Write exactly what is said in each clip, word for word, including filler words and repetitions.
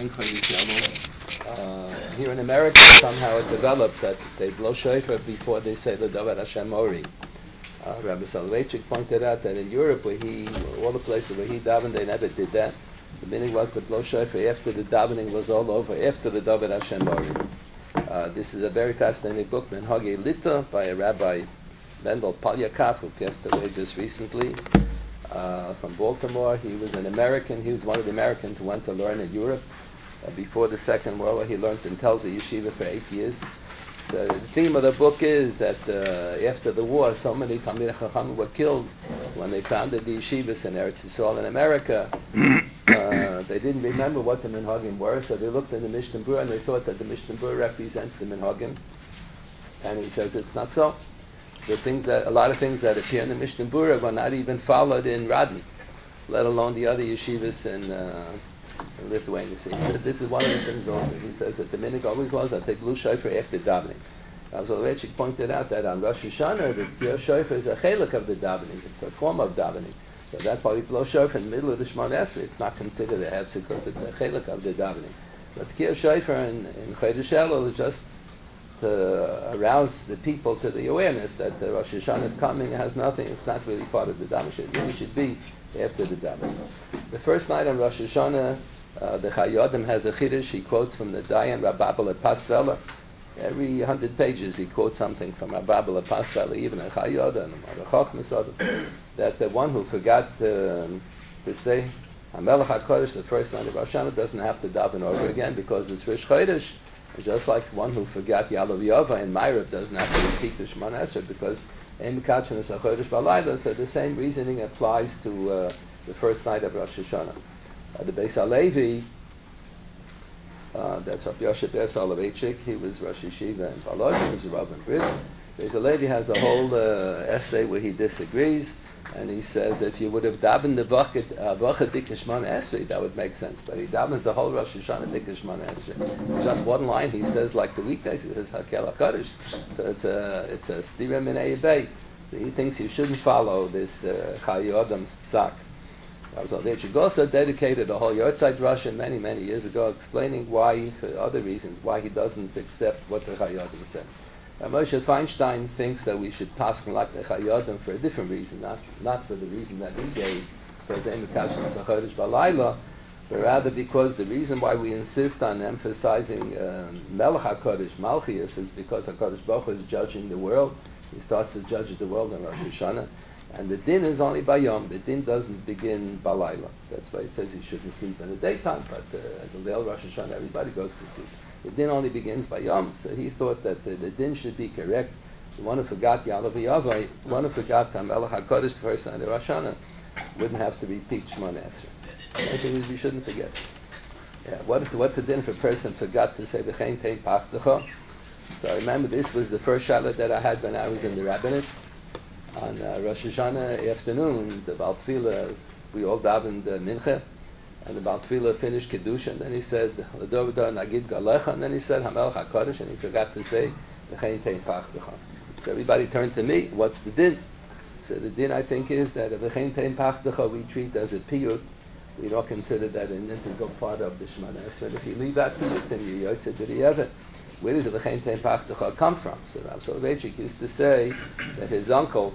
Uh, here in America, somehow it developed that they blow shofar before they say the Davar Hashem Ori. Uh, Rabbi Soloveitchik pointed out that in Europe, where he, all the places where he davened, they never did that. The meaning was to blow shofar after the davening was all over, after the Davar Hashem Ori. Uh, this is a very fascinating book, Minhagei Lita, by a Rabbi Mendel Polyakov, who passed away just recently. Uh, from Baltimore. He was an American. He was one of the Americans who went to learn in Europe. Uh, before the Second World War, he learned in Telza Yeshiva for eight years. So the theme of the book is that uh, after the war, so many Talmidei Chacham were killed. So when they founded the yeshivas in Eretz Yisrael in America, uh, they didn't remember what the Minhagim were, so they looked in the Mishnah Berurah and they thought that the Mishnah Berurah represents the Minhagim. And he says it's not so. The things that a lot of things that appear in the Mishnah Berurah were not even followed in Radin, let alone the other yeshivas in, uh, in Lithuania. So he said this is one of the things also. He says that the minhag always was that they blew shofar after davening. Now, so Soloveitchik pointed out that on Rosh Hashanah, the Tkiyah shofar is a chelik of the davening. It's a form of davening. So that's why we blow shofar in the middle of the Shemona Esrei. It's not considered a hefsek because it's a chelik of the davening. But Tkiyah shofar in, in Chodesh Elul is just to arouse the people to the awareness that the Rosh Hashanah is coming. It has nothing. It's not really part of the davening. It really should be after the davening. The first night on Rosh Hashanah, uh, the Chayodim has a chiddush. He quotes from the Dayan Rababel at Pasvela. Every hundred pages he quotes something from Rababel at Pasvela, even a Chayodim, or a Chochmas, that the one who forgot um, to say HaMelech HaKodesh the first night of Rosh Hashanah doesn't have to daven over again because it's Rosh Chodesh. Just like one who forgot Yalav Yova and Ma'ariv doesn't have to repeat the Shemona Esrei because Ein Kachin is a Chodesh Balayla, so the same reasoning applies to uh, the first night of Rosh Hashanah. Uh, the Beis HaLevi, uh, that's Rav Yoshe Ber Soloveitchik, he was Rosh Yeshiva in Balozh, he was Rav in Bris. Beis HaLevi has a whole uh, essay where he disagrees, and he says if you would have davened the Vacha Dikah Shemona Esrei, that would make sense. But he davens the whole Rosh Hashanah Dikah Shemona Esrei. Just one line, he says, like the weekdays, he says Hakel HaKadosh. So it's a it's a stira minei bay. So he thinks you shouldn't follow this uh, Chayyodam's psak. So the Chigosa dedicated a whole Yortzeit Russian many many years ago, explaining why, for other reasons, why he doesn't accept what the Chayyodim said. Uh, Moshe Feinstein thinks that we should pass like the Chayodim for a different reason, not not for the reason that he gave, because Ein Kachin is a Chodesh Balayla, but rather because the reason why we insist on emphasizing uh, Melech HaKodesh, Malchias, is because HaKodesh Baruch Hu is judging the world. He starts to judge the world on Rosh Hashanah, and the din is only by Yom. The din doesn't begin Balayla. That's why it says he shouldn't sleep in the daytime, but uh, at the Leil Rosh Hashanah everybody goes to sleep. The din only begins by Yom, so he thought that the, the din should be correct. The one who forgot Yalav Yavai, the one who forgot HaMelech HaKodesh the first night of Rosh Hashanah, wouldn't have to repeat Shemona Esrei. The thing is, we shouldn't forget. Yeah, what if, what's the din if a person forgot to say the Chen Tein Pachdecha? So I remember this was the first shalat that I had when I was in the rabbinate. On uh, Rosh Hashanah afternoon, the Baal Tefillah, we all davened uh, Mincha, and the Baal Tefillah finished Kiddush, and then he said, L'dovda Nagid Galecha, and then he said, HaMelech HaKodesh, and he forgot to say, L'chein tein pachdecha. So everybody turned to me, what's the din? So the din, I think, is that if L'chein tein pachdecha we treat as a piyut, we don't consider that an integral part of the Shemona Esrei. If you leave that piyut, then you yotze b'di'evet. Where does the L'chein tein pachdecha come from? So Rav Soloveitchik used to say that his uncle,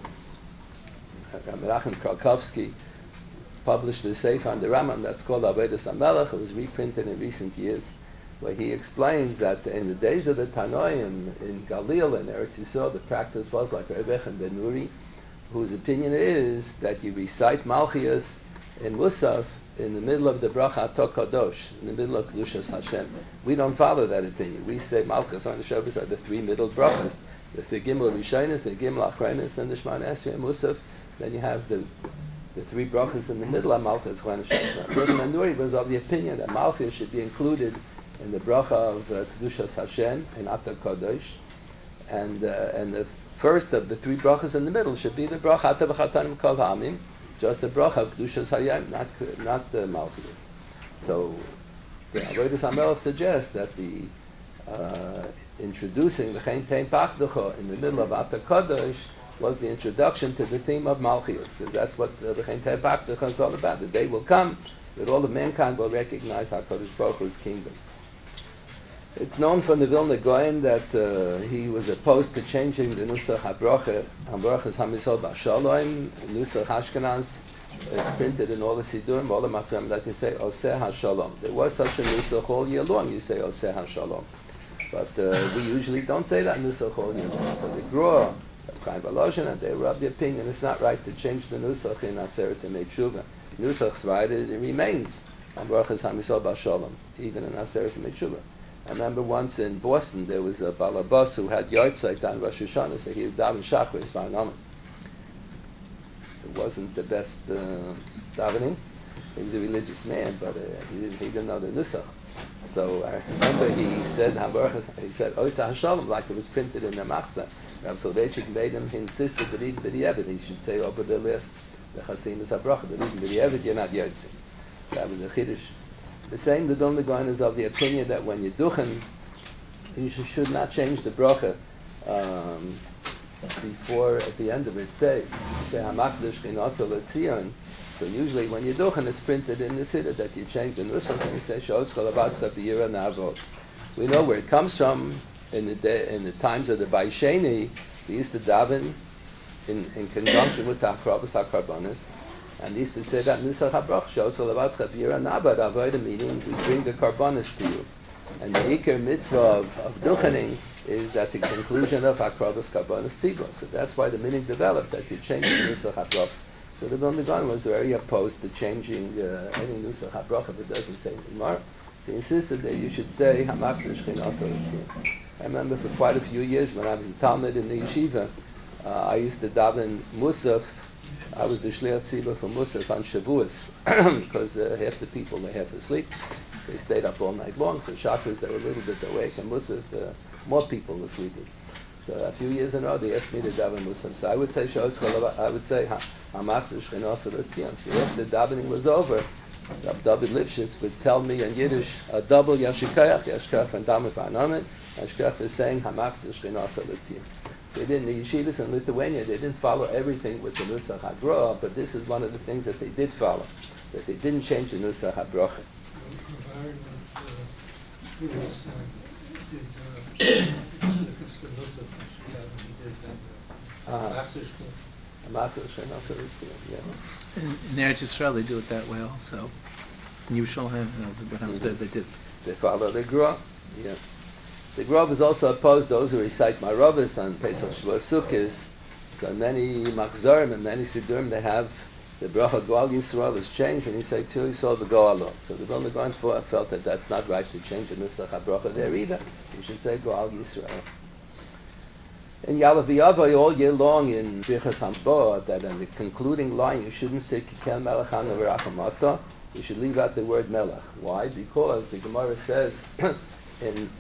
Menachem Krakowski, published a sefer on the Rambam that's called Avodas HaMelech. It was reprinted in recent years, where he explains that in the days of the Tanoim in Galil and Eretz Yisrael, the practice was like Rebbe Echon ben Nuri, whose opinion is that you recite Malchias in Musaf in the middle of the Bracha Ato Kadosh, in the middle of Kedushas Hashem. We don't follow that opinion. We say Malchus on the Shabbos are the three middle brachas. If the Gimel Rishonis, the Gimel Achronis, and the Shemona Esrei and Musaf, then you have the the three brachas in the middle of Malchus. Rebbe Nuri was of the opinion that Malchus should be included in the bracha of uh, Kedushas Hashem and Ato Kadosh, and uh, and the first of the three brachas in the middle should be the bracha Ata V'chatanim Kol Ha'amim, just the bracha of Kedushas Hayam, not not the Malchus. So the Avodas HaMelech suggests that the uh, introducing the Chen Tein Pachdecha in the middle of Ata Kadosh was the introduction to the theme of Malchias, because that's what uh, the Chen Tein Pachdecha is all about. The day will come that all of mankind will recognize HaKadosh Baruch Hu's kingdom. It's known from the Vilna Gaon that uh, he was opposed to changing the Nusach HaBrocha, HaBrochas HaMisol B'Shalom, Nusach Ashkenaz. It's printed in all the Sidurim, all the Matzam, that you say Oseh HaShalom. There was such a Nusach all year long, you say Oseh HaShalom. But uh, we usually don't say that Nusach all year long. So the Grua, Chaim Volozhin, and they were of the opinion it's not right to change the Nusach in Aseret Yemei Tshuva. Nusach's right, it, it remains on Baruchas HaMisol B'Shalom, even in Aseret Yemei Tshuva. I remember once in Boston there was a Balabas who had Yortzeit on Rosh Hashanah, so he would daven Shachris V'Anaman. It wasn't the best uh, davening. He was a religious man, but uh, he, didn't, he didn't know the Nusach. So I remember he said, he said, Oisa HaShalom, like it was printed in the Machzah. Rav Soloveitchik made him, he insisted that even B'di'evet, he should say over the list, the Chasim is HaBracha, that even B'di'evet, you're not Yortzei. That was a Chiddush. The same, the Vilna Gaon is of the opinion that when you duchen, you should not change the bracha um, before, at the end of it, say, say Hamachzir Shchinasa L'Tzion. So usually when you duchen, it's printed in the Siddur that you change the Nusach and you say, Sh'os Kol Avatcha B'yira Navot. We know where it comes from. In the day, in the times of the Baisheni, we used to daven in, in conjunction with Tachrobus HaKarbonis. And they used to say that Nusach HaBrach Shos Olavatcha B'yira Nabad Avodah, meaning we bring the Karbonis to you. And the Iker mitzvah of, of Duchening is at the conclusion of HaKarbonis Karbonis Tzibah. So that's why the meaning developed, that you change the Nusach HaBrach. So the Vilna Gaon was very opposed to changing uh, any Nusach HaBrach if it doesn't say Gemara. So he insisted that you should say Hamachzir Shchinasa L'Tzion. I remember for quite a few years when I was a Talmud in the yeshiva, uh, I used to daven Musaf. I was the Shliach Tzibah for Musaf on Shavuos because uh, half the people, they half asleep. They stayed up all night long, so Shabbos they were a little bit awake, and Musaf, uh, more people were sleeping. So a few years in a row, they asked me to daven Musaf. So I would say, I would say, Hamachzir Shchinasa L'Tzion. So after the davening was over, Rabbi David Lipschitz would tell me in Yiddish a double Yashikayach, Yashkach and Damif Anamen. Yashkach is saying Hamachzir Shchinasa L'Tzion. They didn't, the yeshivas in Lithuania, they didn't follow everything with the Nusach HaGroa, but this is one of the things that they did follow, that they didn't change the Nusach HaBrocha. In Eretz Yisrael, they do it that way also. In Yerushalayim, when I was there, they did. They follow the Grov. Yeah. The Grov is also opposed those who recite Maravis on Pesach Shavuos Sukkos. So many Machzorim and many Sidurim, they have the bracha Goal Yisrael is changed, and he say Til Yisrael v'Goalo. So the Vilna Gaon felt that that's not right to change the Nusach HaBrocha there either. You should say Goal Yisrael. In Yalav V'Yavai all year long in Birchas Hambo, that in the concluding line you shouldn't say Kikel Melech Hana V'Rachamata. You should leave out the word Melech. Why? Because the Gemara says in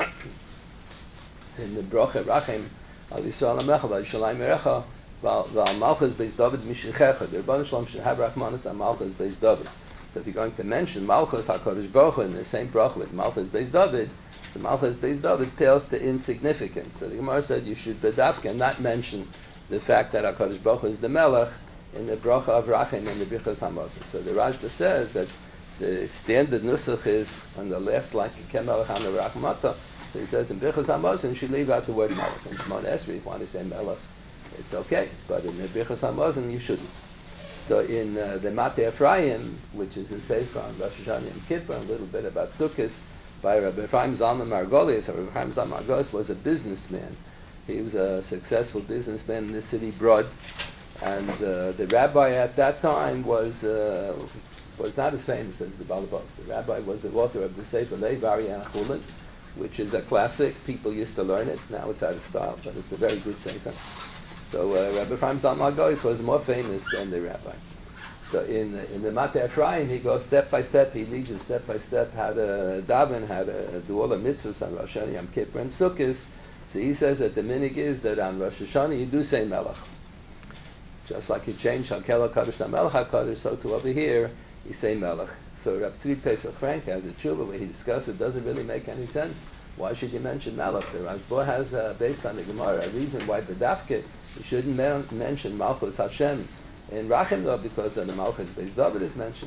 in the bracha Rachem Al Yisrael Amecha Val Yishalayim Erecha Val Malchus Beis David Mishichecha. The Rebbeinu Shalom should have Rachmanis and Malchus Beis David. So if you're going to mention Malchus HaKadosh Baruch Hu in the same bracha with Malchus Beis David, the Malchus Beis David pales to insignificance. So the Gemara said you should bedavka not mention the fact that HaKadosh Baruch Hu is the Melech in the bracha of Rachem and the Birchas Hamazon. So the Rashba says that the standard nusach is on the last line Kikel Melech Hana V'Rachamata. So he says in Birchas Hamazon you should leave out the word Melech. In Shemona Esrei, if you want to say Melech, it's okay, but in the Birchas Hamazon you shouldn't. So in uh, the Matei Ephraim, which is a sefer on Rosh Hashanah and Kippur, a little bit about Sukkot, by Rabbi Ephraim Zalman Margolius. Rabbi Ephraim Zalman Margolius was a businessman. He was a successful businessman in the city Brod, and uh, the rabbi at that time was uh, was not as famous as the Balabas. The rabbi was the author of the Sefer Levari and Chulin, which is a classic. People used to learn it. Now it's out of style, but it's a very good sefer. So uh, Rabbi Ephraim Zalman Margolius was more famous than the rabbi. So in in the Matei Ephraim, he goes step by step. He leads you step by step how to daven, how to do all the mitzvahs on Rosh Hashanah, Yom Kippur, and Sukkot. So he says that the minig is that on Rosh Hashanah you do say Melech, just like you change Hakel HaKadosh to Melech HaKadosh. So to over here you say Melech. So Rav Tzvi Pesach Frank has a tshuva where he discusses it doesn't really make any sense. Why should you mention Melech? The Rashba has uh, based on the Gemara a reason why B'dafke you shouldn't men- mention Malchus Hashem in Rachem though, because the Malchus Beis David is mentioned.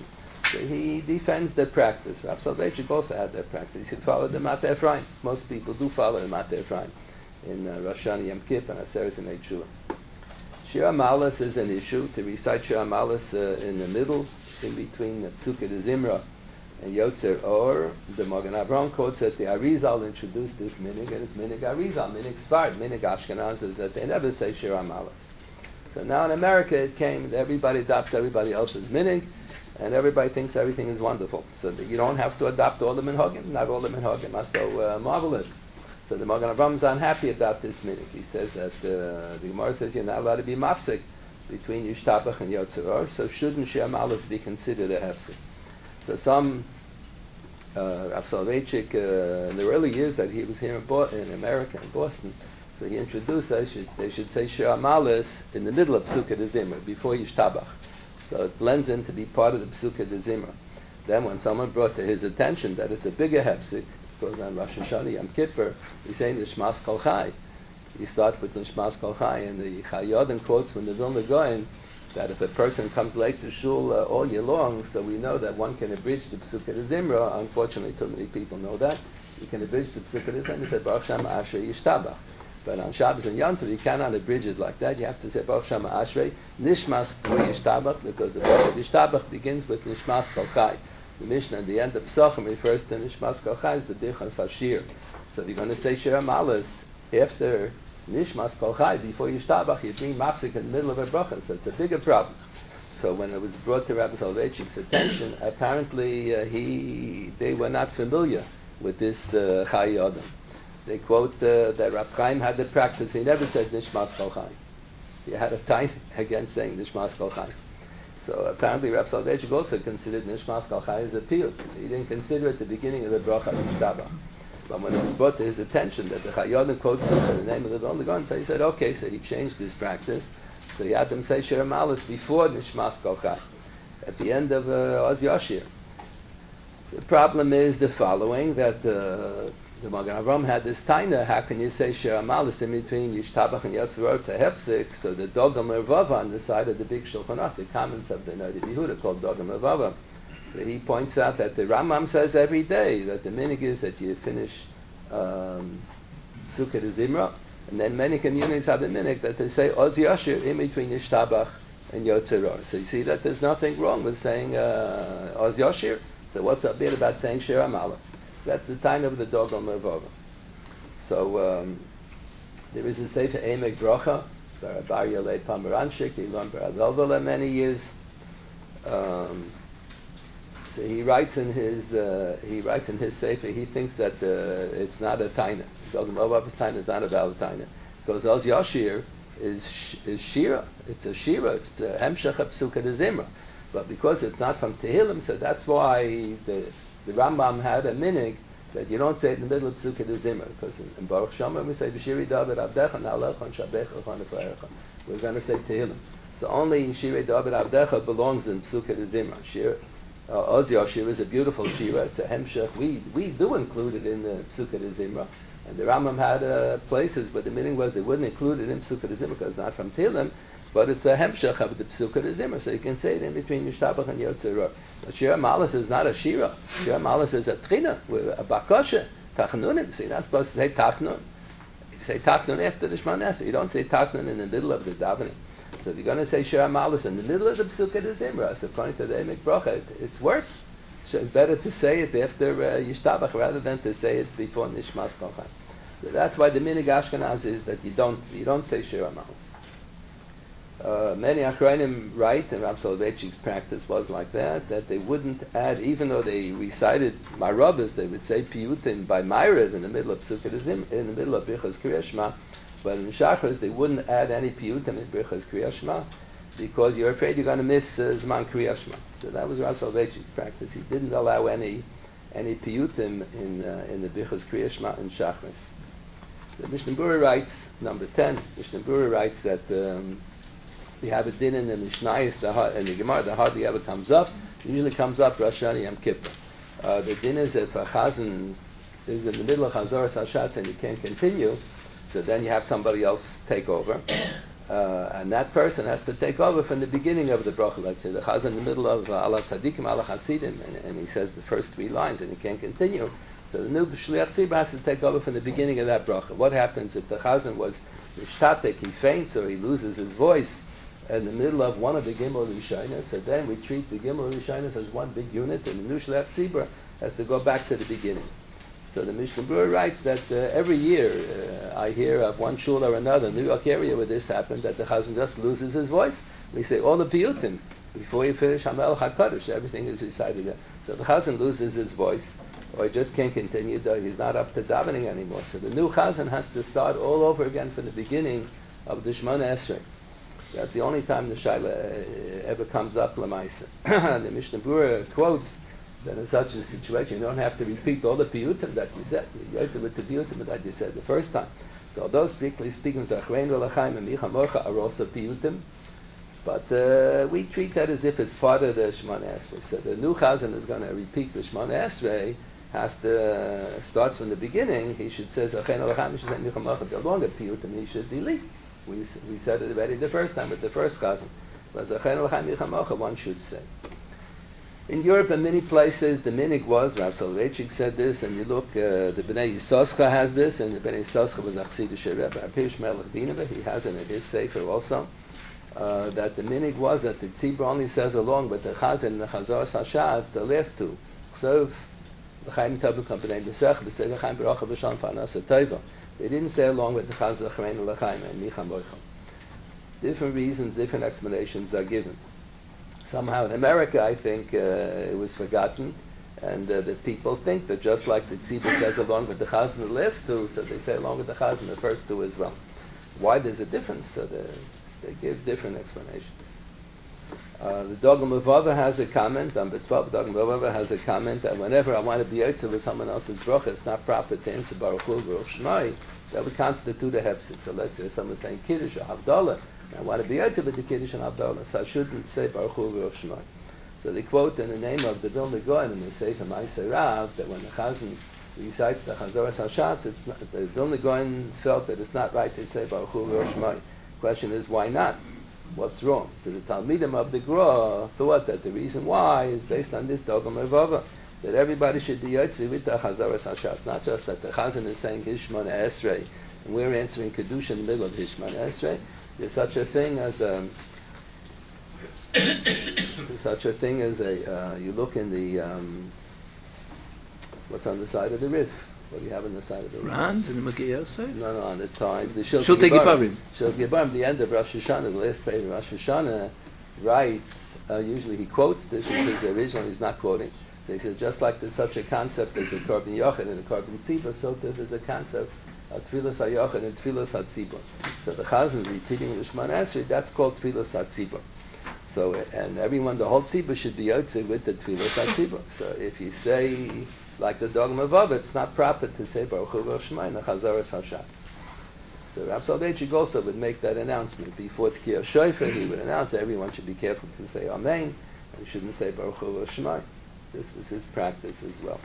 So he defends their practice. Rab Soloveitchik also had their practice. He followed the Mateh Ephraim. Most people do follow the Mateh Ephraim in uh, Rosh Hashanah, Yom Kippur, and Aseret and Eichua. Shir Malas is an issue. To recite Shir Malas uh, in the middle, in between the Psukkah de Zimra and Yotzer Or, the Magen Avraham quotes that the Arizal introduced this minig, and it's minig Arizal, minig Sfard, minig Ashkenaz, is that they never say Shir Malas. So now in America it came, everybody adopts everybody else's minig, and everybody thinks everything is wonderful. So that you don't have to adopt all the minhagim. Not all the minhagim are so uh, marvelous. So the Magen Avraham is unhappy about this minig. He says that uh, the Gemara says you're not allowed to be mafsik between Yishtabach and Yotzer Or, so shouldn't Shir Malas be considered a hefsek? So some uh, Rav Soloveitchik, uh, in the early years that he was here in, Bo- in America, in Boston, so he introduced that should, they should say Shir Malas in the middle of Psukkah de Zimra, before Yishtabach. So it blends in to be part of the Psukkah de Zimra. Then when someone brought to his attention that it's a bigger hefsek, because on Rosh Hashanah, Yom Kippur, he's saying Nishmas Kol Chai. You start with Nishmas Kol Chai, and the Chayyadin quotes from the Vilna Gaon that if a person comes late to shul uh, all year long, so we know that one can abridge the Psukkah de Zimra. Unfortunately, too many people know that. You can abridge the Psukkah de Zimra. He said, Baruch Shama Ashrei Yishtabach. But on Shabbos and Yom Tov, you cannot abridge it like that. You have to say Baruch Shama Ashrei Nishmas Kol Yishtabach, because the Baruch Yishtabach begins with Nishmas Kol Chai. The Mishnah at the end of Pesachim refers to Nishmas Kol Chai as the Birchas Hashir. So if you're going to say Shir Malas after Nishmas Kol Chai, before Yishtabach, you bring Mapsik in the middle of a bracha, so it's a bigger problem. So when it was brought to Rabbi Soloveitchik's attention, apparently uh, he they were not familiar with this uh, Chai Adam. They quote uh, that Rab Chaim had the practice, he never said Nishmas Kol Chai. He had a time against saying Nishmas Kol Chai. So apparently Rab Soloveitchik also considered Nishmas Kol Chai as a piyut. He didn't consider it the beginning of the bracha Yishtabach. But when it was brought to his attention that the Chayyadin quotes this in the name of the Vilna Gaon, so he said, okay, so he changed his practice. So he had them say Shir Malas before Nishmas Kol Chai, at the end of uh, Oz Yashir. The problem is the following, that uh, the Magen Avraham had this taina, how can you say Shir Malas in between Yishtabach and Yotzer Or, it's a hefsek, so the Dogam Mervava on the side of the big Shulchan Aruch, the comments of the Noda B'Yehuda called Dogam Mervava. So he points out that the Rambam says every day that the minig is that you finish um, Sukkah de Zimra, and then many communities have a minig that they say Oz Yashir in between Yishtabach and Yotzer Or. So you see that there's nothing wrong with saying uh, Oz Yashir. So what's a bit about saying Shir Malas? That's the time of the Dogam Mervava. So um, there is a Sefer Emek Bracha by Rabbi Yalei Pomeranchik. He learned by Rav many years. Um, So he writes in his uh, he writes in his sefer. He thinks that uh, it's not a taina. Dogam Mervava's taina is not a valid taina, because Oz Yashir is is shira. It's a shira. It's the hemshech of Psukkah de Zimra. But because it's not from Tehillim, so that's why the the Rambam had a minig that you don't say it in the middle of Psukkah de Zimra, because in, in Baruch Shama we say B'shiri David Avdecha Na'alecha Shabecha Chaneferecha. We're going to say Tehillim. So only Shiri David Avdecha belongs in Psukkah de Zimra. Shira. Uh, Oz Yashir is a beautiful shira. It's a hemshech. We we do include it in the Psukkah de Zimra, and the Rambam had uh, places, but the meaning was they wouldn't include it in Psukkah de Zimra because it's not from Tehillim, but it's a hemshech of the Psukkah de Zimra, so you can say it in between Yishtabach and Yotzer Or. But Shira Malas is not a shira. Shira Malas is a trina, a bakosha, tachnunim. So you're not supposed to say tachnun. You say tachnun after the Shema Nesra. You don't say tachnun in the middle of the davening. So if you're going to say Shir Malas in the middle of the Psukkah de Zimra, so according to the Emek Bracha, it, it's worse. So it's better to say it after uh, Yishtabach rather than to say it before Nishmas Kol Chai. So that's why the minig Ashkenaz is that you don't you don't say Shir Malas. Uh, many Achrayim write, and Rav Soloveitchik's practice was like that, that they wouldn't add, even though they recited Marabas, they would say Piyutim by Ma'ariv in the middle of Psukkah de Zimra, in the middle of Birchas Kriyas Shema. But in Shachris, they wouldn't add any piyutim in Birchas Kriyas Shema because you're afraid you're going to miss uh, Zman Kriyas Shema. So that was Rav Soloveitchik's practice. He didn't allow any any piyutim in uh, in the Birchas Kriyas Shema in Shachris. The Mishnah Berurah writes, number ten, Mishnah Berurah writes that um, we have a din in the Mishnayos, the in the Gemara, that hardly ever comes up. It usually comes up Rosh Hashanah Yom Kippur. Uh, the din is that if a chazan is in the middle of Chazoras Hashatz and you can't continue, so then you have somebody else take over. Uh, and that person has to take over from the beginning of the bracha. Let's say the chazan in the middle of Allah tzadikim, Allah chasidim, and, and he says the first three lines, and he can't continue. So the new shliach tzibur has to take over from the beginning of that bracha. What happens if the chazan was mishtatek, he faints or he loses his voice in the middle of one of the gimel rishonos? So then we treat the gimel rishonos as one big unit, and the new shliach tzibur has to go back to the beginning. So the Mishnah Berurah writes that uh, every year uh, I hear of one shul or another, New York area, where this happened, that the chazan just loses his voice. We say all the piyutim before you finish Hamel HaKadosh, everything is recited there. So the chazan loses his voice, or he just can't continue, though he's not up to davening anymore. So the new chazan has to start all over again from the beginning of the Shemona Esrei. That's the only time the shaila uh, ever comes up l'maisa. The Mishnah Berurah quotes that in such a situation you don't have to repeat all the piyutim that you said. You go to with the piyutim that you said the first time. So although strictly speaking, Zachreinu L'chaim and Micha Morcha are also piyutim, but uh, we treat that as if it's part of the Shemona Esrei. So the new chazan is going to repeat the Shemona Esrei, has to uh, starts from the beginning. He should say Zachreinu L'chaim, he should say Micha Morcha. The longer piyutim he should delete. We we said it already the first time with the first chazan. But Zachreinu L'chaim Micha Morcha one should say. In Europe, in many places, the minig was, Rav Soloveitchik said this, and you look, uh, the Bnei Yisoscha has this, and the Bnei Yisoscha was a Chassidish Rebbe, Pirush Melech Dinah, he has it in his Sefer also, uh, that the minig was that the Tzibur only says along, but the Chazan and the Chazor Sashatz, the last two, Chsov, L'chaim Tov B'Bnei B'Sech, B'Sech L'chaim B'Rocha B'Shan Farnasa Tova. They didn't say along with the Chazor L'chaim L'chaim and Micha Morcha. Different reasons, different explanations are given. Somehow in America, I think uh, it was forgotten, and uh, that people think that just like the tzibur says along with the chazan the last two, so they say along with the chazan the first two as well. Why there's a difference? So they, they give different explanations. Uh, the Dogma Mavava has a comment, on Betvav, Dogma Mavava has a comment that whenever I want to be yotze with someone else's bracha, it's not proper to answer Baruch Hu, Baruch Shemai, that would constitute a hefsek. So let's say someone's saying Kiddush or Havdalah, I want to be yotze with the Kiddush and Havdalah, so I shouldn't say Baruch Hu, Baruch Shemai. So they quote in the name of the Vilna Gaon, and they say from Ma'aseh Rav, that when the Chazan recites the Chazoras HaShatz, it's not, the Vilna Gaon felt that it's not right to say Baruch Hu, Baruch Shemai. Question is, why not? What's wrong? So the Talmidim of the Gra thought that the reason why is based on this Dogma Mavava, that everybody should be yotze with the Chazoras HaShatz, not just that the Chazan is saying his Shemona Esrei, and we're answering Kedusha in the middle of his Shemona Esrei. There's such a thing as a there's such a thing as a uh, you look in the um, what's on the side of the Rif. What do you have on the side of the Rif? Rand in the Magid Yosef? No, no, on the time the Shiltei Shiltei Gebarim. Gebarim. Shiltei Gebarim. The end of Rosh Hashanah, the last page of Rosh Hashanah, writes. Uh, usually he quotes this. He says originally he's not quoting. So he says just like there's such a concept as a Korban Yochid and a Korban Tzibur, so too there's a concept of Tfilas HaYochid and Tfilas HaTzibur. So the Chazan repeating the Shemona Esrei, that's called Tfilas HaTzibur. So, and everyone, the whole tzibur should be yotze with the Tfilas HaTzibur. So if you say, like the Dogma Mavava, it's not proper to say Baruch Hu Baruch Shemai and the Chazoras HaShatz. So Rav Soloveitchik also would make that announcement. Before Tkiyah Shofar, he would announce that everyone should be careful to say Amen, and shouldn't say Baruch Hu Baruch Shemai. This was his practice as well.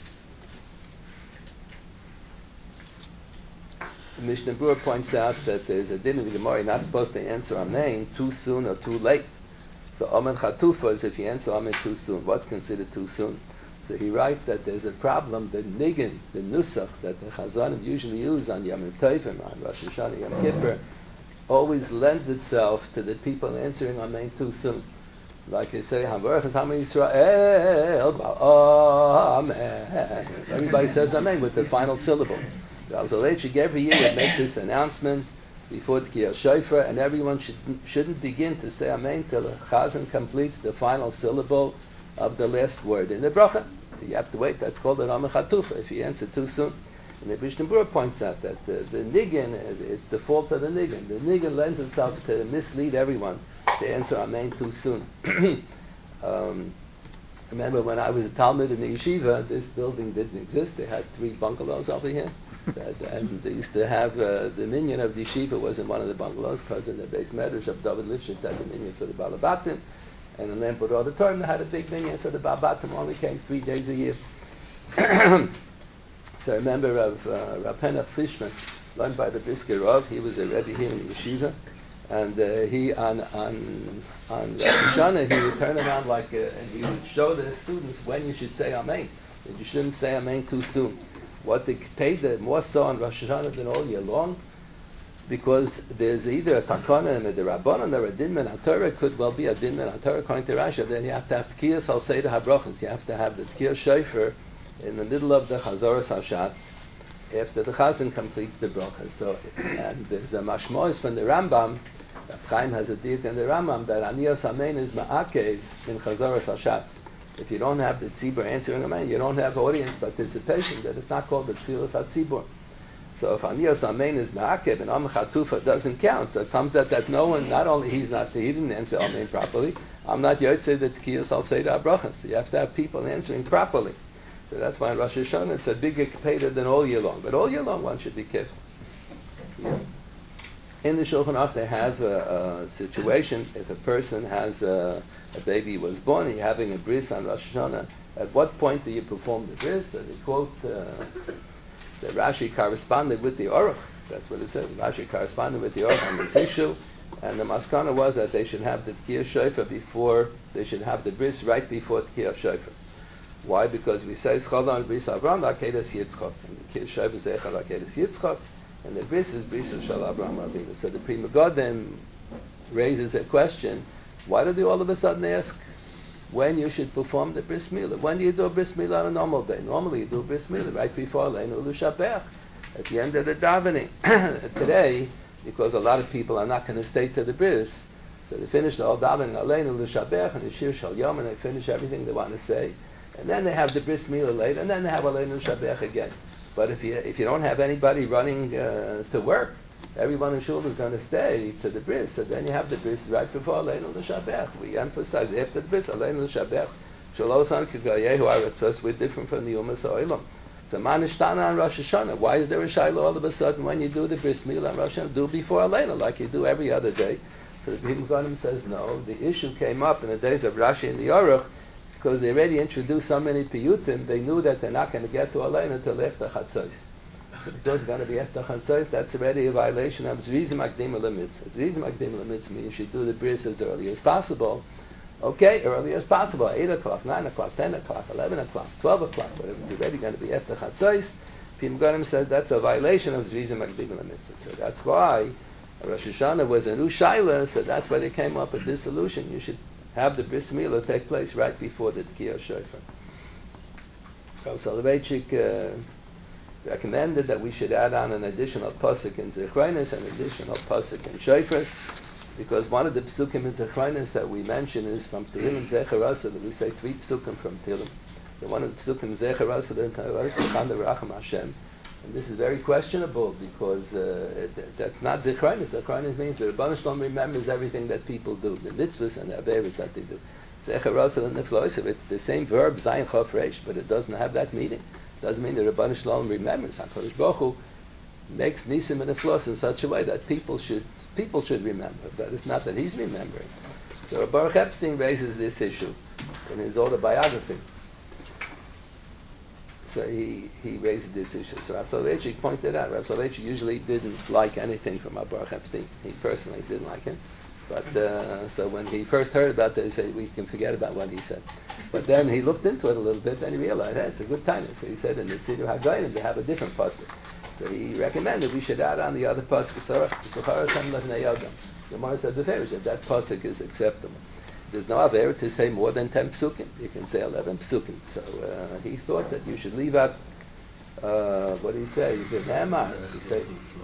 The Mishnah Berurah points out that there's a din in the Gemara, you're not supposed to answer Amen too soon or too late. So Amen Chatufa is if you answer Amen too soon. What's considered too soon? So he writes that there's a problem, the niggin, the nusach that the Chazanim usually use on Yom Tovim, on Rosh Hashanah, Yom Kippur, always lends itself to the people answering Amen too soon. Like they say, Havarach is Ham Yisrael, Amen. Everybody says Amen with the final syllable. Rav Soloveitchik every year would make this announcement before Tkiyah Shofar, and everyone should, shouldn't begin to say Amen till the Chazan completes the final syllable of the last word in the bracha. You have to wait. That's called an Amen Chatufa if you answer too soon. And the Mishnah Berurah points out that the, the niggin, it's the fault of the niggin. The niggin lends itself to mislead everyone to answer Amen too soon. um, remember when I was a Talmud in the yeshiva, this building didn't exist. They had three bungalows over here. That, and they used to have, uh, the minyan of the yeshiva was in one of the bungalows, because in the base medrash of David Lifshitz had the minyan for the Balabatim, and in Lamport Auditorium they had a big minyan for the Balabatim, only came three days a year. So I remember of uh, Rav Penach Fishman, learned by the Brisker Rav, he was a Rebbe here in the yeshiva, And uh, he on on on Rosh Hashanah he would turn around like uh, and he would show the students when you should say Amen. That you shouldn't say Amen too soon. What they paid the more so on Rosh Hashanah than all year long, because there's either a takana and a rabbanon or a din min haTorah. Could well be a din min haTorah according to Rashi. Then you have to have tkiyas al seder habrachos. You have to have the tkiyas shofar in the middle of the chazoras hashatz after the chazan completes the bracha. So, and there's a mashmois from the Rambam. Reb Chaim has a diuk in the Rambam that aniyas amen is ma'akev in chazoras hashatz. If you don't have the tzibur answering amen, you don't have audience participation. That it's not called the tefillas hatzibur. So if aniyas amen is ma'akev and am chatufa doesn't count, so it comes out that no one, not only he's not, he didn't answer amen properly. I'm not yotzei the tkiyas al seder habrachos. So you have to have people answering properly. So that's why in Rosh Hashanah it's a bigger kpeder than all year long. But all year long one should be careful. Yeah. In the Shulchan Aruch they have a, a situation, if a person has a, a baby was born, he's having a bris on Rosh Hashanah, at what point do you perform the bris? So they quote uh, that Rashi corresponded with the Aruch. That's what it says. Rashi corresponded with the Aruch on this issue. And the maskana was that they should have the tkiyah shofar before, they should have the bris right before tkiyah shofar. Why? Because we say Chala and Bris Avram Akedas Yitzchak, and the Kiddush Sheva Zechar Akedas Yitzchak, and the Bris is Bris Shal Avram Avinu. So the Pri Megadim raises a question: why do they all of a sudden ask when you should perform the Bris Milah? When do you do a Bris Milah on a normal day? Normally you do a Bris Milah right before Aleinu L'Shabech, at the end of the davening. Today, because a lot of people are not going to stay to the Bris, so they finish the whole davening Aleinu L'Shabech and the Shir Shal Yom, and they finish everything they want to say. And then they have the bris milah later, and then they have Aleinu Shabech again. But if you if you don't have anybody running uh, to work, everyone in shul is going to stay to the bris. So then you have the bris right before Aleinu Shabech. We emphasize after the bris Aleinu Shabech. Shalosan Kagayehu Aratzos. We're different from the Umas Oilam. So Manishtana on Rosh Hashanah. Why is there a shiloh all of a sudden when you do the bris milah on Rosh Hashanah? Do before Aleinu like you do every other day. So the Pri Megadim says no. The issue came up in the days of Rashi and the Aruch, because they already introduced so many piyutim, they knew that they're not going to get to Aleinu until after Chatzos. Because it's going to be after Chatzos, that's already a violation of Zviz Makdim L'Mitzvah. Zviz Makdim L'Mitzvah means you should do the bris as early as possible. Okay, early as possible, eight o'clock, nine o'clock, ten o'clock, eleven o'clock, twelve o'clock, but if it's already going to be after Chatzos, Pri Megadim said that's a violation of Zviz Makdim L'Mitzvah. So that's why Rosh Hashanah was a new shaila, so that's why they came up with this solution. You should have the bris milah take place right before the tkiyah shofar. Rav Soloveitchik uh, recommended that we should add on an additional pasuk in Zechronis, an additional pasuk in shofars, because one of the psukim in Zechronis that we mention is from Tehillim Zecher Asa, that we say three psukim from Tehillim. The one of the psukim Zecher Asa, the Chanda Racham Hashem. And this is very questionable because uh, it, that's not Zechronis. Zechronis means the Rebbeinu Shalom remembers everything that people do, the mitzvahs and the averos that they do. Zecher Asa and Nefloisav, it's the same verb, Zayin Chof Reish, but it doesn't have that meaning. It doesn't mean the Rebbeinu Shalom remembers. HaKadosh Baruch Hu makes Nisim and Neflos in such a way that people should people should remember, but it's not that he's remembering. So Baruch Epstein raises this issue in his autobiography. So he, he raised this issue. So Rav Soloveitchik pointed out, Rav Soloveitchik usually didn't like anything from Baruch Epstein. He personally didn't like him. But uh, so when he first heard about this, he said, we can forget about what he said. But then he looked into it a little bit, and he realized, hey, it's a good time. So he said in the Siddur HaGoyim, they have a different pasuk. So he recommended we should add on the other pasuk, the Gemara said, the Pharaoh said, that pasuk is acceptable. There's no aver to say more than ten psukim. You can say eleven psukim. So uh, he thought that you should leave out, uh, what did he say? The Ne'emar. He said,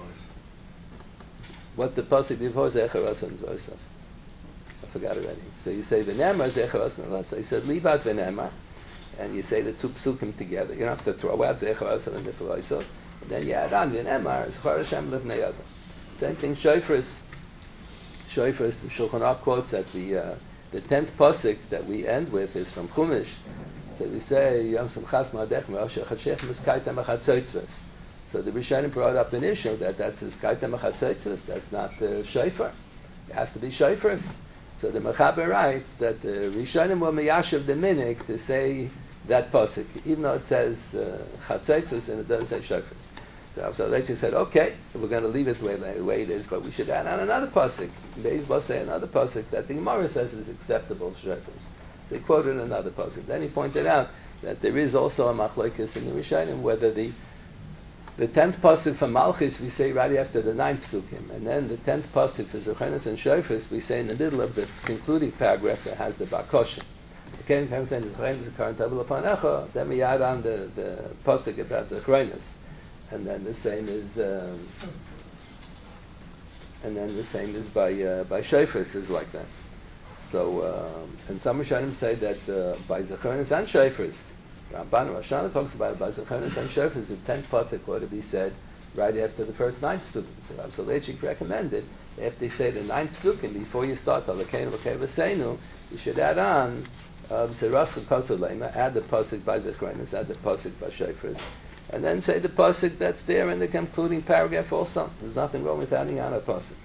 what's the pasuk before Zecher Asa and V'Osav? I forgot already. So you say the Ne'emar, Zecher Asa and V'Osav. He said, leave out the Ne'emar, and you say the two psukim together. You don't have to throw out Zecher Asa and V'Osav. And then you add on the Ne'emar, Zechar Hashem Lifnei Yodam. Same thing, Shofars. Shofars, the Shulchan Aruch quotes that the uh, The tenth pasuk that we end with is from Chumash. So we say, Yom Simchas Ma'adech Me'osh Chachshech Miskaita Machatzotzvos. So the Rishonim brought up an issue that that's Miskaita Machatzotzvos, that's not the shofar. It has to be shofars. So the Mechaber writes that the Rishonim were meyashav the minik to say that pasuk, even though it says uh, Chatzotzvos and it doesn't say shofars. So, so they just said, okay, we're going to leave it the way, the way it is, but we should add on another pasuk. Beis will say another pasuk that the Gemara says is acceptable for shofars. They quoted another pasuk. Then he pointed out that there is also a machlokes in the Rishonim whether the the tenth pasuk for Malchus we say right after the ninth psukim, and then the tenth pasuk for Zechanos and Shofars we say in the middle of the concluding paragraph that has the Bakosha. Okay, then we add on the, the pasuk about Zechanos. And then the same is, um, and then the same is by uh, by shofars is like that. So, um, and some Rishonim say that uh, by zechanos and shofars, Ramban Roshana talks about it, by zechanos and shofars, the tenth pasuk ought to be said right after the first nine psukim. So Rav Soloveitchik recommended if they say the ninth psukim before you start Alakenu V'Kevasenu, you should add on Zeras Chakosolema, add the pasuk by zechanos, add the pasuk by shofars. And then say the pasuk that's there in the concluding paragraph also. There's nothing wrong with adding on a pasuk.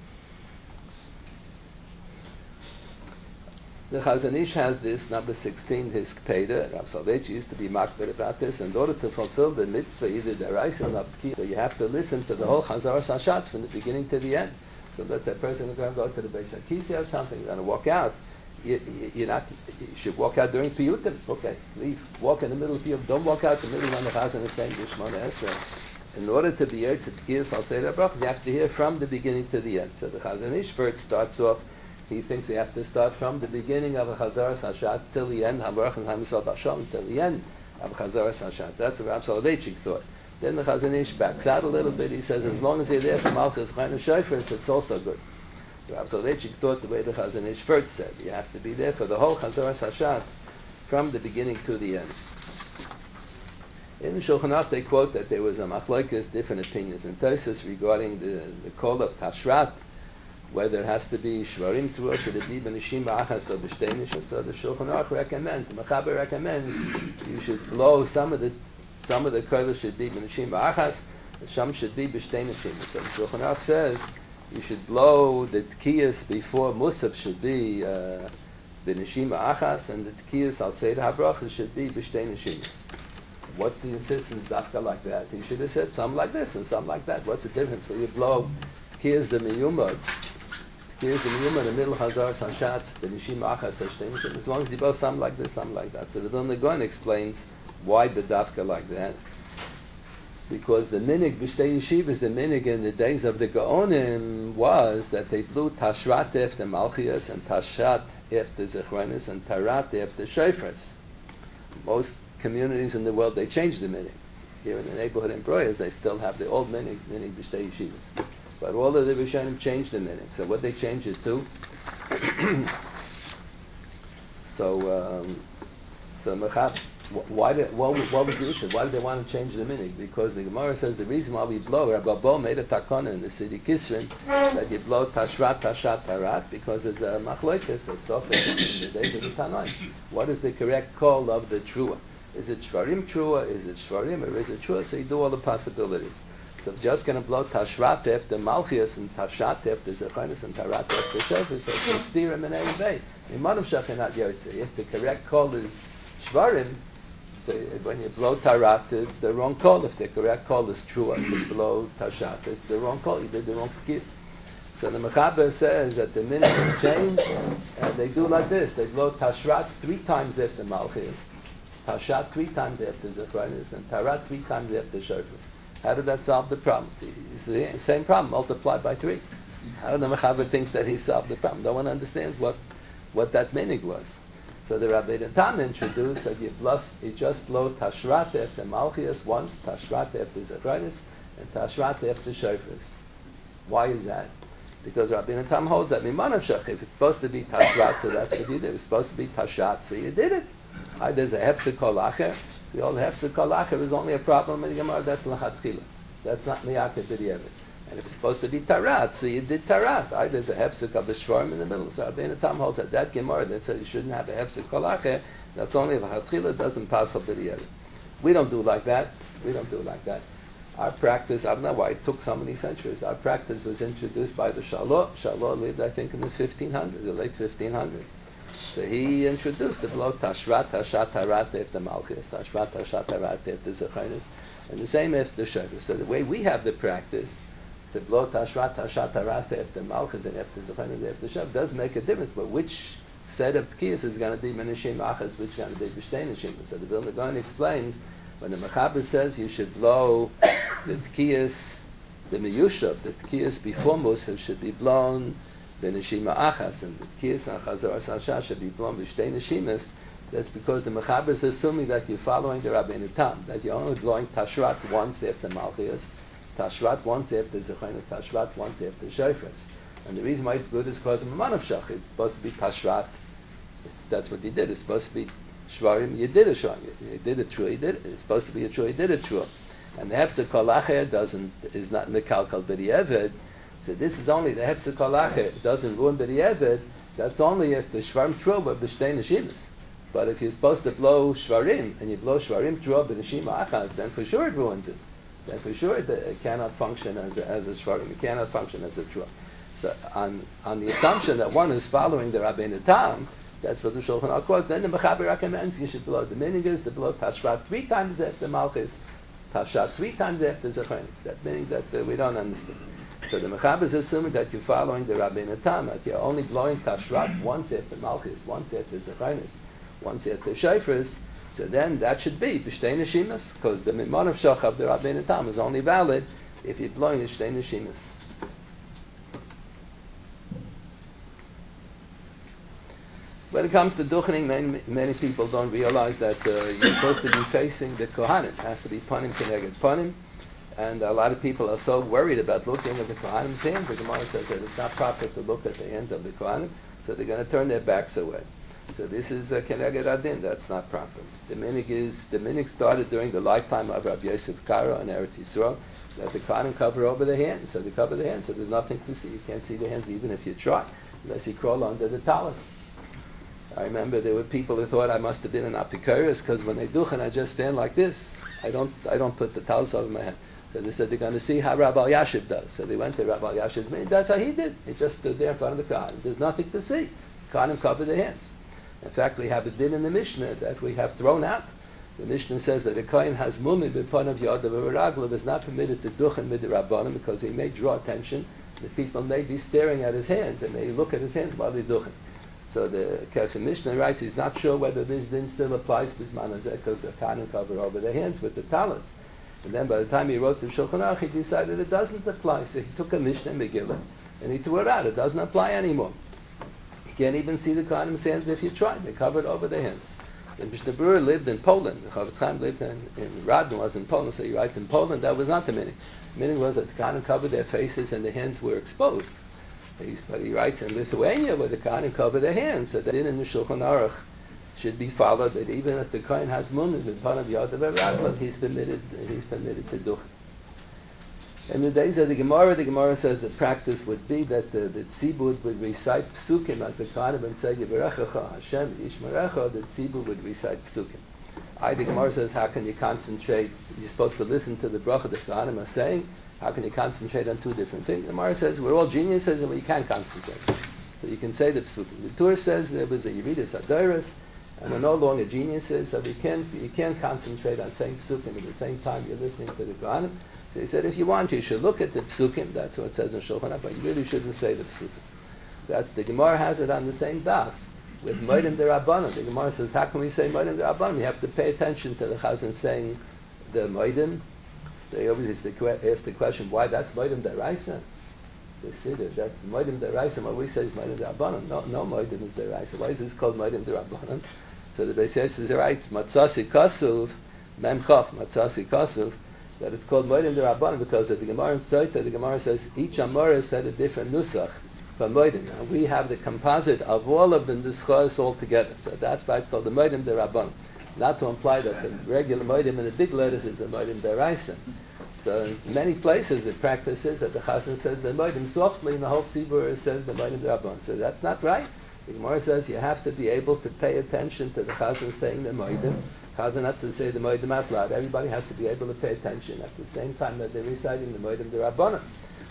The Chazon Ish has this, number sixteen, his Kpeda. Rav Soloveitchik used to be makbid about this. In order to fulfill the mitzvah, either the Raisa or the so you have to listen to the whole Chazaras Hashatz from the beginning to the end. So let's say a person is going to go to the Beis HaKisei or something, going to walk out. You, you, you're not, you should walk out during Piyutim. Okay, leave. Walk in the middle of Piyutim. Don't walk out in the middle when the Chazan is saying Yishmona Esrei. In order to be able to give I'll say the brachas, you have to hear from the beginning to the end. So the Chazon Ish first starts off, he thinks you have to start from the beginning of a Chazaras Hashatz till the end, HaBarach and HaMisal Basham, till the end of Chazaras Hashatz. That's what Rav Soloveitchik thought. Then the Chazon Ish backs out a little bit. He says, as long as you're there for Malchus, Chayin, and Shofars, it's also good. Rav Soloveitchik thought the way the Chazon Ish first said. You have to be there for the whole Chazaras Hashatz from the beginning to the end. In the Shulchan Aruch they quote that there was a machlokes, different opinions in Tosfos regarding the, the call of Tashrat, whether it has to be Shvarim Truah, should it be B'nishim Ba'achas or B'shtei Nishim. So the Shulchan Aruch recommends, the Mechaber recommends, you should blow some of the some of the kodesh should be B'nishim Ba'achas, some should be B'shtei Nishim. So the Shulchan Aruch says you should blow the tkiyas before Musaf should be uh, B'nishim Ba'achas, and the tkiyas I'll say the Habrachas should be B'shtei Nishim. What's the insistence dafka like that? He should have said some like this and some like that. What's the difference when you blow tkiyas the miyumad, tkiyas the miyumad in the middle Chazaras Hashatz, the Nishim Achas, as long as you blow some like this, some like that. So the Vilna Gaon explains why the dafka like that. Because the minig b'shtei yeshivas, the minig in the days of the Gaonim was that they blew tashrat after Malchias and tashat after Zechronis and tarat after Shofars. Most communities in the world, they changed the minig. Here in the neighborhood in Broyers, they still have the old minig, minig b'shtei yeshivas. But all of the Rishonim changed the minig. So what they changed it to? so, um, so Mechab, why did, what, what was the issue? Why did they want to change the minig? Because the Gemara says the reason why we blow, Rabbi Bo made a takana in the city Kisrin that you blow tashrat, tashat, tarat, because it's a machlokes, a sofek in the days of the Tanaim. What is the correct call of the trua? Is it shvarim trua? Is it shvarim or is it trua? So you do all the possibilities. So if you're just going to blow tashrat after Malchias and tashat after Zechanis and tarat after Shofar, so it's stirim in every day. In Manav Shachanat Yotze, if the correct call is shvarim, so when you blow tarat, it's the wrong call. If the correct call is trua, so you blow tashat, it's the wrong call. You did the wrong kid. So the Mechaber says that the minute is changed, and they do like this. They blow tashrat three times after Malchias, tashat three times after Zechanis, and tarat three times after Shofar. How did that solve the problem? It's the same problem multiplied by three. How did the Mechaber think that he solved the problem? No one understands what, what that minig was. So the Rabbi Tam introduced that you, plus, you just blow tashrat after Malchias once, tashrat after Zechanis, and tashrat after Shofars. Why is that? Because Rabbi Tam holds that Mimanav Shach, if it's supposed to be tashrat, so that's what you did. It's supposed to be tashat, so you did it. Right, there's a hefsek kol acher. The old hefsek kol acher is only a problem in the Gemara. That's lachatchila. That's not miyakeh b'diavad. And if it's supposed to be tarat, so you did tarat. Right, there's a hefsek of the shvarim in the middle. So Rabbi Tam holds that that Gemara that says you shouldn't have a hefsek kol acher. That's only lachatchila. Doesn't pass up b'diavad. We don't do like that. We don't do like that. Our practice, I don't know why it took so many centuries. Our practice was introduced by the Shalot. Shalot lived, I think, in the fifteen hundreds, the late fifteen hundreds. So he introduced the blow Tashvat, Tashat, Tarat after Malchus, Tashvat, Tashat, Tarat after Zechrinus, and the same after Shofar. So the way we have the practice, to blow Tashvat, Tashat, Tarat after Malchus and after Zechrinus after Shofar does make a difference, but which set of Tkiyas is going to be Menashim Achas, which is going to be B'shtei Nashim. So the Vilna Gaon explains, when the Mechaber says you should blow the Tkiyas, the Miyushav, the Tkiyas before Musaf should be blown Beneshima Achas, and the Tkiyas and Chazar Sasha should be blown B'shtei Neshimas. That's because the Mechaber is assuming that you're following the Rabbeinu Tam, that you're only blowing Tashvat once after Malchias, Tashvat once after Zechrinus, Tashvat once after Shofars. And the reason why it's good is because of Manavshach. It's supposed to be Tashvat. That's what he did. It's supposed to be Shvarim. You did a Shvarim. You did a true. You did it. It's supposed to be a true. You did a true. And the Hefzer Kolacher doesn't is not Mekalkal B'di'eved. So this is only the Hefzer Kolacher. It doesn't ruin B'di'eved. That's only if the Shvarim true but B'shtei Neshimas. But if you're supposed to blow Shvarim and you blow Shvarim true B'neshima Achas, then for sure it ruins it. Then for sure it, it cannot function as a, as a Shvarim. It cannot function as a true. So on on the assumption that one is following the Rabbeinu Tam, that's what the Shulchan Aruch quotes. Then the Mechaber recommends you should blow. The meaning is to blow Tashvat three times after Malchus, Tashat three times after Zechrinus. That meaning that uh, we don't understand. So the Mechaber is assuming that you're following the Rabbeinu Tam, that you're only blowing Tashvat once after Malchus, once after Zechrinus, once after Shofars. So then that should be B'shtei Neshimas, because the Mimon of Shach of the Rabbeinu Tam is only valid if you're blowing B'shtei Neshimas. When it comes to duchening, many, many people don't realize that uh, you're supposed to be facing the Kohanim. It has to be panim keneged panim. And a lot of people are so worried about looking at the Kohanim's hands. The Gemara says that it's not proper to look at the hands of the Kohanim, so they're going to turn their backs away. So this is uh, keneged adin. That's not proper. The minig is the minig started during the lifetime of Rabbi Yosef Karo and Eretz Yisrael, that the Kohanim cover over the hands. So they cover the hands, so there's nothing to see. You can't see the hands even if you try, unless you crawl under the talus. I remember there were people who thought I must have been an apikoros because when they duchen, I just stand like this. I don't, I don't put the talus over my head. So they said they're going to see how Rabbi Yashiv does. So they went to Rabbi Yashiv's meeting. That's how he did. He just stood there in front of the Kohanim. There's nothing to see. The Kohanim cover their hands. In fact, we have a din in the Mishnah that we have thrown out. The Mishnah says that a Kohen has mumi b'pon of yodav v'raglav is not permitted to duchen midirabbanim because he may draw attention. The people may be staring at his hands and they look at his hands while they duchen. So the Kesef Mishnah writes he's not sure whether this din still applies to Bisman Hazeh because the Kohanim cover over their hands with the talis. And then by the time he wrote the Shulchan Aruch, he decided it doesn't apply. So he took a Mishnah Megillah and he threw it out. It doesn't apply anymore. You can't even see the Kohanim's hands if you try. They covered over their hands. The Mishnah Berurah lived in Poland. The Chofetz Chaim lived in, in Radin was in Poland, so he writes in Poland that was not the meaning. The meaning was that the Kohanim covered their faces and the hands were exposed. He's, but he writes in Lithuania where the Kohanim cover their hands, so that in the Shulchan Aruch should be followed that even if the Kohen has munim in front of Yodav Raglav, he's permitted he's permitted to do it. In the days of the Gemara, the Gemara says the practice would be that the, the tzibur would recite psukim as the Kohanim would say Yivarechecha Hashem Yishmerecha. The tzibur would recite psukim. I the Gemara says how can you concentrate? You're supposed to listen to the bracha the Kohanim are saying. How can you concentrate on two different things? The Gemara says we're all geniuses and we can't concentrate. So you can say the psukim. The Torah says there was a Yeridus Adoros, and we're no longer geniuses, so we can't you can't concentrate on saying psukim at the same time you're listening to the Kohanim. So he said if you want, you should look at the psukim. That's what it says in Shulchan Aruch, but you really shouldn't say the psukim. That's the Gemara has it on the same daf with Moedim D'Rabbanan. The Gemara says how can we say Moedim D'Rabbanan? You have to pay attention to the Chazan saying the Moedim. They always ask the question, why that's Moedim D'Oraisa? They say that that's Moedim D'Oraisa. What we say is Moedim D'Rabbanan. No, no Moedim is D'Oraisa. Why is this called Moedim D'Rabbanan? So the Beis Yosef says, right, Matzasi Kasuv, Mem Chof, Matzasi Kasuv, that it's called Moedim D'Rabbanan because of the Gemara in Sotah, the Gemara says each Amora said a different nusach for Moedim. Now we have the composite of all of the nuschos all together. So that's why it's called the Moedim D'Rabbanan. Not to imply that the regular Moedim in the big letters is a Moedim D'Oraisa. So in many places the practice is that the Chazan says the Moedim softly and the whole Tzibur says the Moedim D'Rabbanan. So that's not right. The Gemara says you have to be able to pay attention to the Chazan saying the Moedim. Chazan has to say the Moedim out loud. Everybody has to be able to pay attention at the same time that they're reciting the Moedim D'Rabbanan.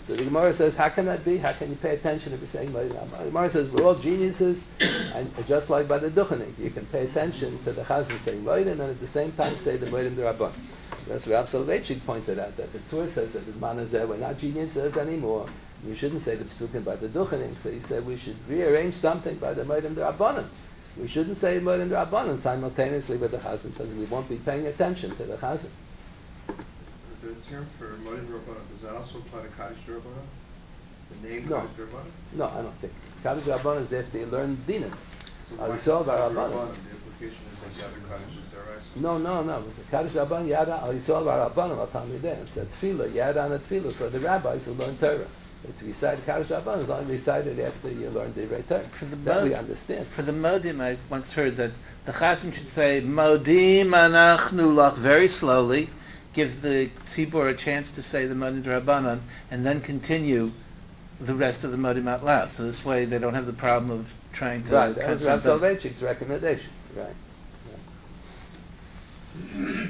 So the Gemara says, how can that be? How can you pay attention if you're saying Moedim Rabbanan? The Gemara says, we're all geniuses, and just like by the Duchening, you can pay attention to the Chazan saying Moedim, and at the same time say the Moedim Rabbanan. That's what Rav Soloveitchik pointed out, that the Torah says that the Manazeh, we're not geniuses anymore. You shouldn't say the Pesukim by the Duchening. So he said we should rearrange something by the Moedim Rabbanan. We shouldn't say Moedim Rabbanan simultaneously with the Chazan, because we won't be paying attention to the Chazan. The term for Moedim Rabbanan, does that also apply to Kaddish Rabbanan? The name No. Kaddish Rabbanan? No, I don't think so. Kaddish Rabbanan is after you learn Dinim. So Al why Yisrael Kaddish Rabbanan. Rabbanan? The implication is that the other Kaddish is there, right? No, no, no. Kaddish Rabbanan Yada Al Yisrael Rabbanan Al Talmidei. It's a tefillah, Yada and a tefillah for the rabbis who learn Torah. It's recited Kaddish Rabbanan is only recited after you learn Divrei Torah. That we understand. For the Modim, I once heard that the Chazan should say Modim Anachnu Lach very slowly, give the tzibur a chance to say the Modim Rabbanan, and then continue the rest of the Modim out loud. So this way they don't have the problem of trying to. Right, that was Rav Soloveitchik's recommendation. Right. right.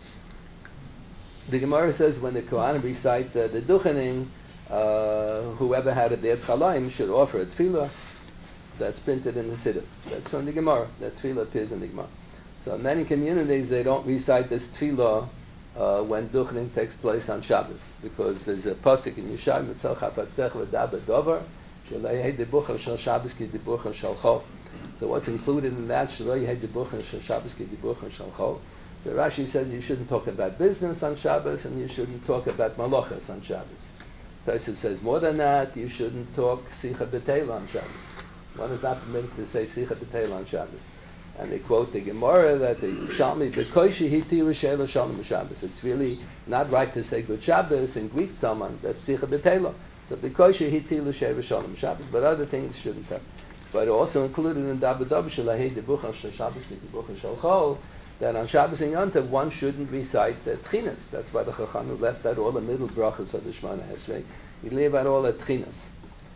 The Gemara says when the Kohanim recite uh, the Duchening, uh, whoever had a Beit Chalayim should offer a tefillah. That's printed in the Siddur. That's from the Gemara. That tefillah appears in the Gemara. So in many communities they don't recite this tefillah uh, when Duchening takes place on Shabbos, because there's a pasuk in Yeshayahu Mitzal Chapatzech V'Daba Dover Shalei Hey Dibuchel Shal Shabbos Ki Dibuchel Shal Chol. So what's included in that? Shalei Hey Dibuchel Shal Shabbos Ki Dibuchel Shal Chol. So Rashi says you shouldn't talk about business on Shabbos and you shouldn't talk about malachas on Shabbos. Tosfos says more than that, you shouldn't talk Sicha B'Teila on Shabbos. One is not permitted to say Sicha B'Teila on Shabbos. And they quote the Gemara that the Shalmi B'Koishi Hiti L'Sheila Shalom Shabbos. It's really not right to say Good Shabbos and greet someone. That's Sicha B'Teila. So B'Koishi Hiti L'Sheila Shalom Shabbos. But other things shouldn't have. But also included in Daba Dab Shalahei Dibuchel Shal Shabbos Dibuchel Shal Chol, that on Shabbos and Yom Tov one shouldn't recite the Tchinas. That's why the Chachamim left out all the middle brachas of the Shemona Esrei. You leave out all the Tchinas.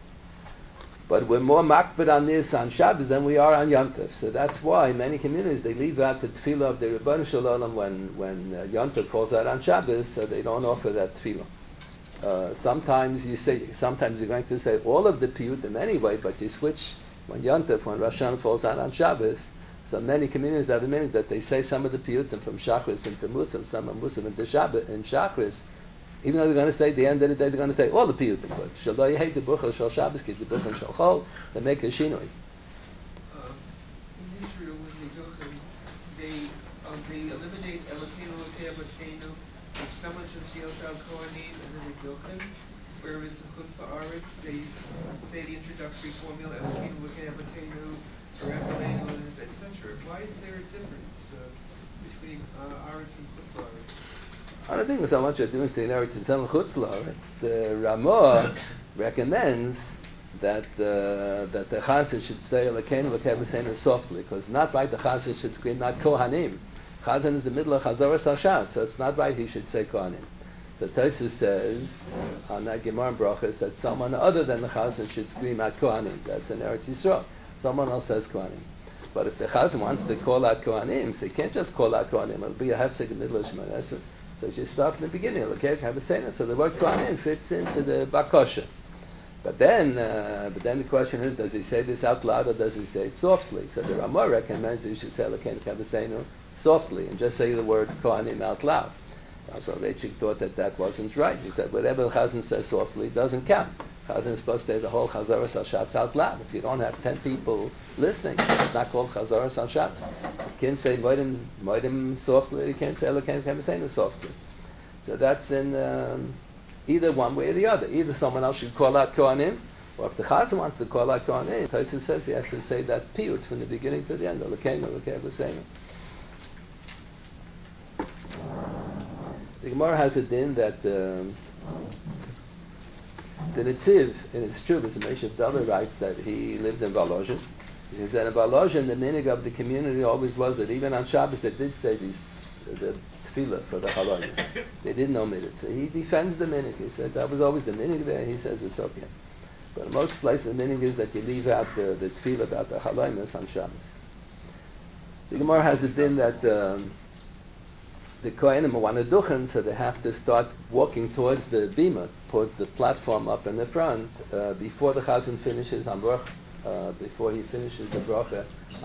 But we're more makbid on this on Shabbos than we are on Yom Tov. So that's why in many communities they leave out the tefillah of the Rebbeinu Shalom when when uh, Yom Tov falls out on Shabbos, so they don't offer that tefillah. Uh, sometimes you say, sometimes you're going to say all of the piyutim anyway, but you switch when Yom Tov, when Rosh Hashanah falls out on Shabbos. So many communities have a meaning that they say some of the piyutim from Shachris into Musaf, some of Musaf into Shabbat in Shachris. Even though they're going to say, at the end of the day, they're going to say all the piyutim, but Shaloi Hei Dibuchel Shal Shabbos Ki Dibuchel Shal Chol, they make a shinoi. Uh, in Israel, when they Duchen, they uh, they eliminate Elokeinu Elokei Avotenu. If someone just yells out Kohanim and then they Duchen, whereas in Chutz La'aretz they say the introductory formula Elokeinu Elokei Avotenu, Erev et cetera. Why is there a difference uh, between uh, Aretz and Chutz La'aretz? I don't think there's so much a difference between Eretz Yisrael and Chutz La'aretz. The Ramah recommends that uh, that the Chazan should say Elokeinu Elokei Avotenu softly, because not right the Chazan should scream not Kohanim. Chazan is the middle of Chazoras Hashat, so it's not right he should say Kohanim. So Tosfos says on that Gemara in Brachos that someone other than the Chazan should scream out Kohanim. That's in Eretz Yisrael. Someone else says Kohanim. But if the Chazan wants to call out Kohanim, so he can't just call out Kohanim. It'll be a hefsek in the middle of Shemona Esrei. So you should start from the beginning. Okay, have a saying. So the word Kohanim fits into the Bakosha. But then, uh, but then the question is, does he say this out loud or does he say it softly? So the Ramah recommends that you should say Elokeinu Kavasenu softly and just say the word Kohanim out loud. So Leitchik thought that that wasn't right. He said whatever the Chazan says softly doesn't count. Chazan is supposed to say the whole Chazaras Hashatz out loud. If you don't have ten people listening, it's not called Chazaras Hashatz. You can't say Moedim, Moedim softly, you can't say Elokeinu Kavasenu softly. So that's in um, either one way or the other. Either someone else should call out Kohanim, or if the Chazan wants to call out Kohanim, Tosfos says he has to say that piyut from the beginning to the end. Elokeinu Elokei Avotenu. The Gemara has a din that um, the Netziv in his Chuvas, the Moshe Davar writes that he lived in Volozhin. He said in Volozhin the minig of the community always was that even on Shabbos they did say these the tefillah for the haloyim. They didn't know minig. So he defends the minig. He said that was always the minig there. He says it's okay. But in most places the minig is that you leave out the, the tefillah about the haloyim on Shabbos. The Gemara has a din that um, the Kohanim want to duchen, so they have to start walking towards the bima, towards the platform up in the front, uh, before the Chazan finishes Hamburg, uh, before he finishes the bracha,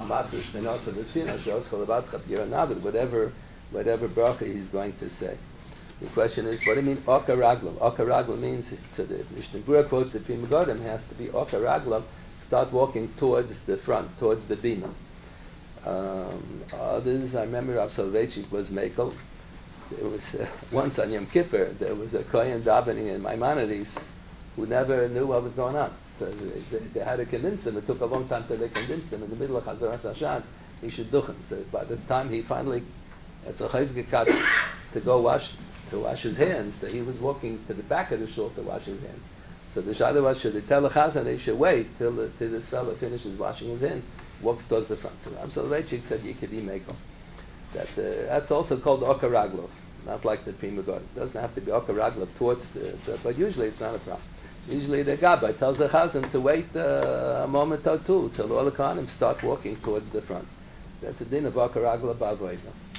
whatever, whatever bracha he's going to say. The question is, what do you mean Oka Raglam? Oka Raglam means, so the Mishnah Berurah quotes the Pri Megadim, has to be Oka Raglam, start walking towards the front, towards the bima. Um, others, I remember Rav Soloveitchik was Mekel. There was uh, once on Yom Kippur, there was a Kohen davening in Maimonides who never knew what was going on. So they, they, they had to convince him. It took a long time till they convinced him. In the middle of Chazaras Hashanah, he should duchen. So by the time he finally, it's a chayzgekat to go wash to wash his hands, so he was walking to the back of the shul to wash his hands. So the shada was, should they tell the Chazan they should wait till the, till this fellow finishes washing his hands, walks towards the front. So Rav Soloveitchik said you could be mekel. That uh, that's also called Oka Raglov, not like the Pri Megadim. It doesn't have to be Oka Raglov towards the, the, but usually it's not a problem. Usually the Gabbai tells the Chazan to wait uh, a moment or two till all the Kohanim start walking towards the front. That's a din of Oka Raglov b'avodah.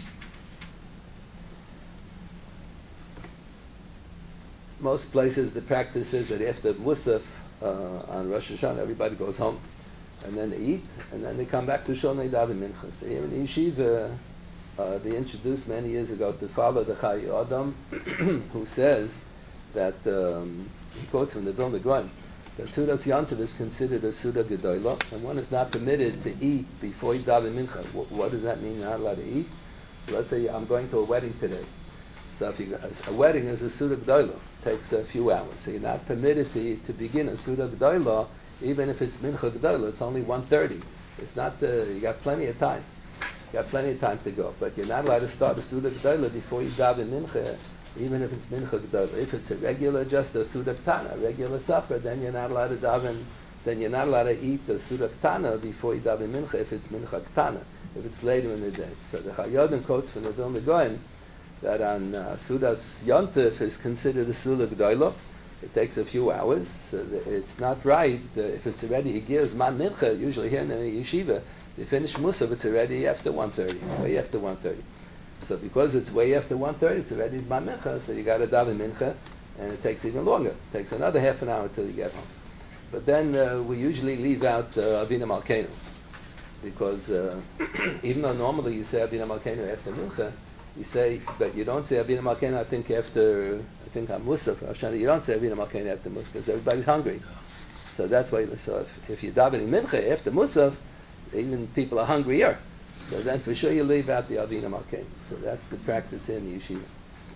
Most places the practice is that after Musaf uh, on Rosh Hashanah, everybody goes home, and then they eat, and then they come back to Shul and they daven mincha. So here in the yeshiva, uh, they introduced many years ago to follow the Chai Adam, who says that, um, he quotes from the Vilna Gaon, that Sudas Yantiv is considered a Suda Gedolah, and one is not permitted to eat before you daven mincha. What, what does that mean, you're not allowed to eat? Let's say I'm going to a wedding today. So if you, a wedding is a Suda G'dolah, takes a few hours. So you're not permitted to to begin a Suda G'dolah, even if it's Mincha G'dolah, it's only one thirty. It's not, uh, you got plenty of time. You got plenty of time to go. But you're not allowed to start a Suda G'dolah before you daven Mincha, even if it's Mincha G'dolah. If it's a regular, just a Suda K'tana, a regular supper, then you're not allowed to daven, then you're not allowed to eat a Suda K'tana before you daven Mincha if it's Mincha K'tana, if it's later in the day. So the Chayodim quotes from the Vilna Gaon that on uh, Sudas Yontif is considered a Suda G'dolah. It takes a few hours. So it's not right uh, if it's already Higir's Man Mincha. Usually here in the yeshiva, they finish Musaf, it's already after one thirty, way after one thirty. So because it's way after one thirty, it's already Man Mincha, so you got to daven Mincha, and it takes even longer. It takes another half an hour till you get home. But then uh, we usually leave out uh, Avinu Malkeinu, because uh, even though normally you say Avinu Malkeinu after Mincha, you say, but you don't say Avinu Malkeinu, I think after, I think on Musaf, Hashanah, you don't say Avinu Malkeinu after Musaf, because everybody's hungry. So that's why, so if, if you're davening Mincha after Musaf, even people are hungrier. So then for sure you leave out the Avinu Malkeinu. So that's the practice in the yeshiva.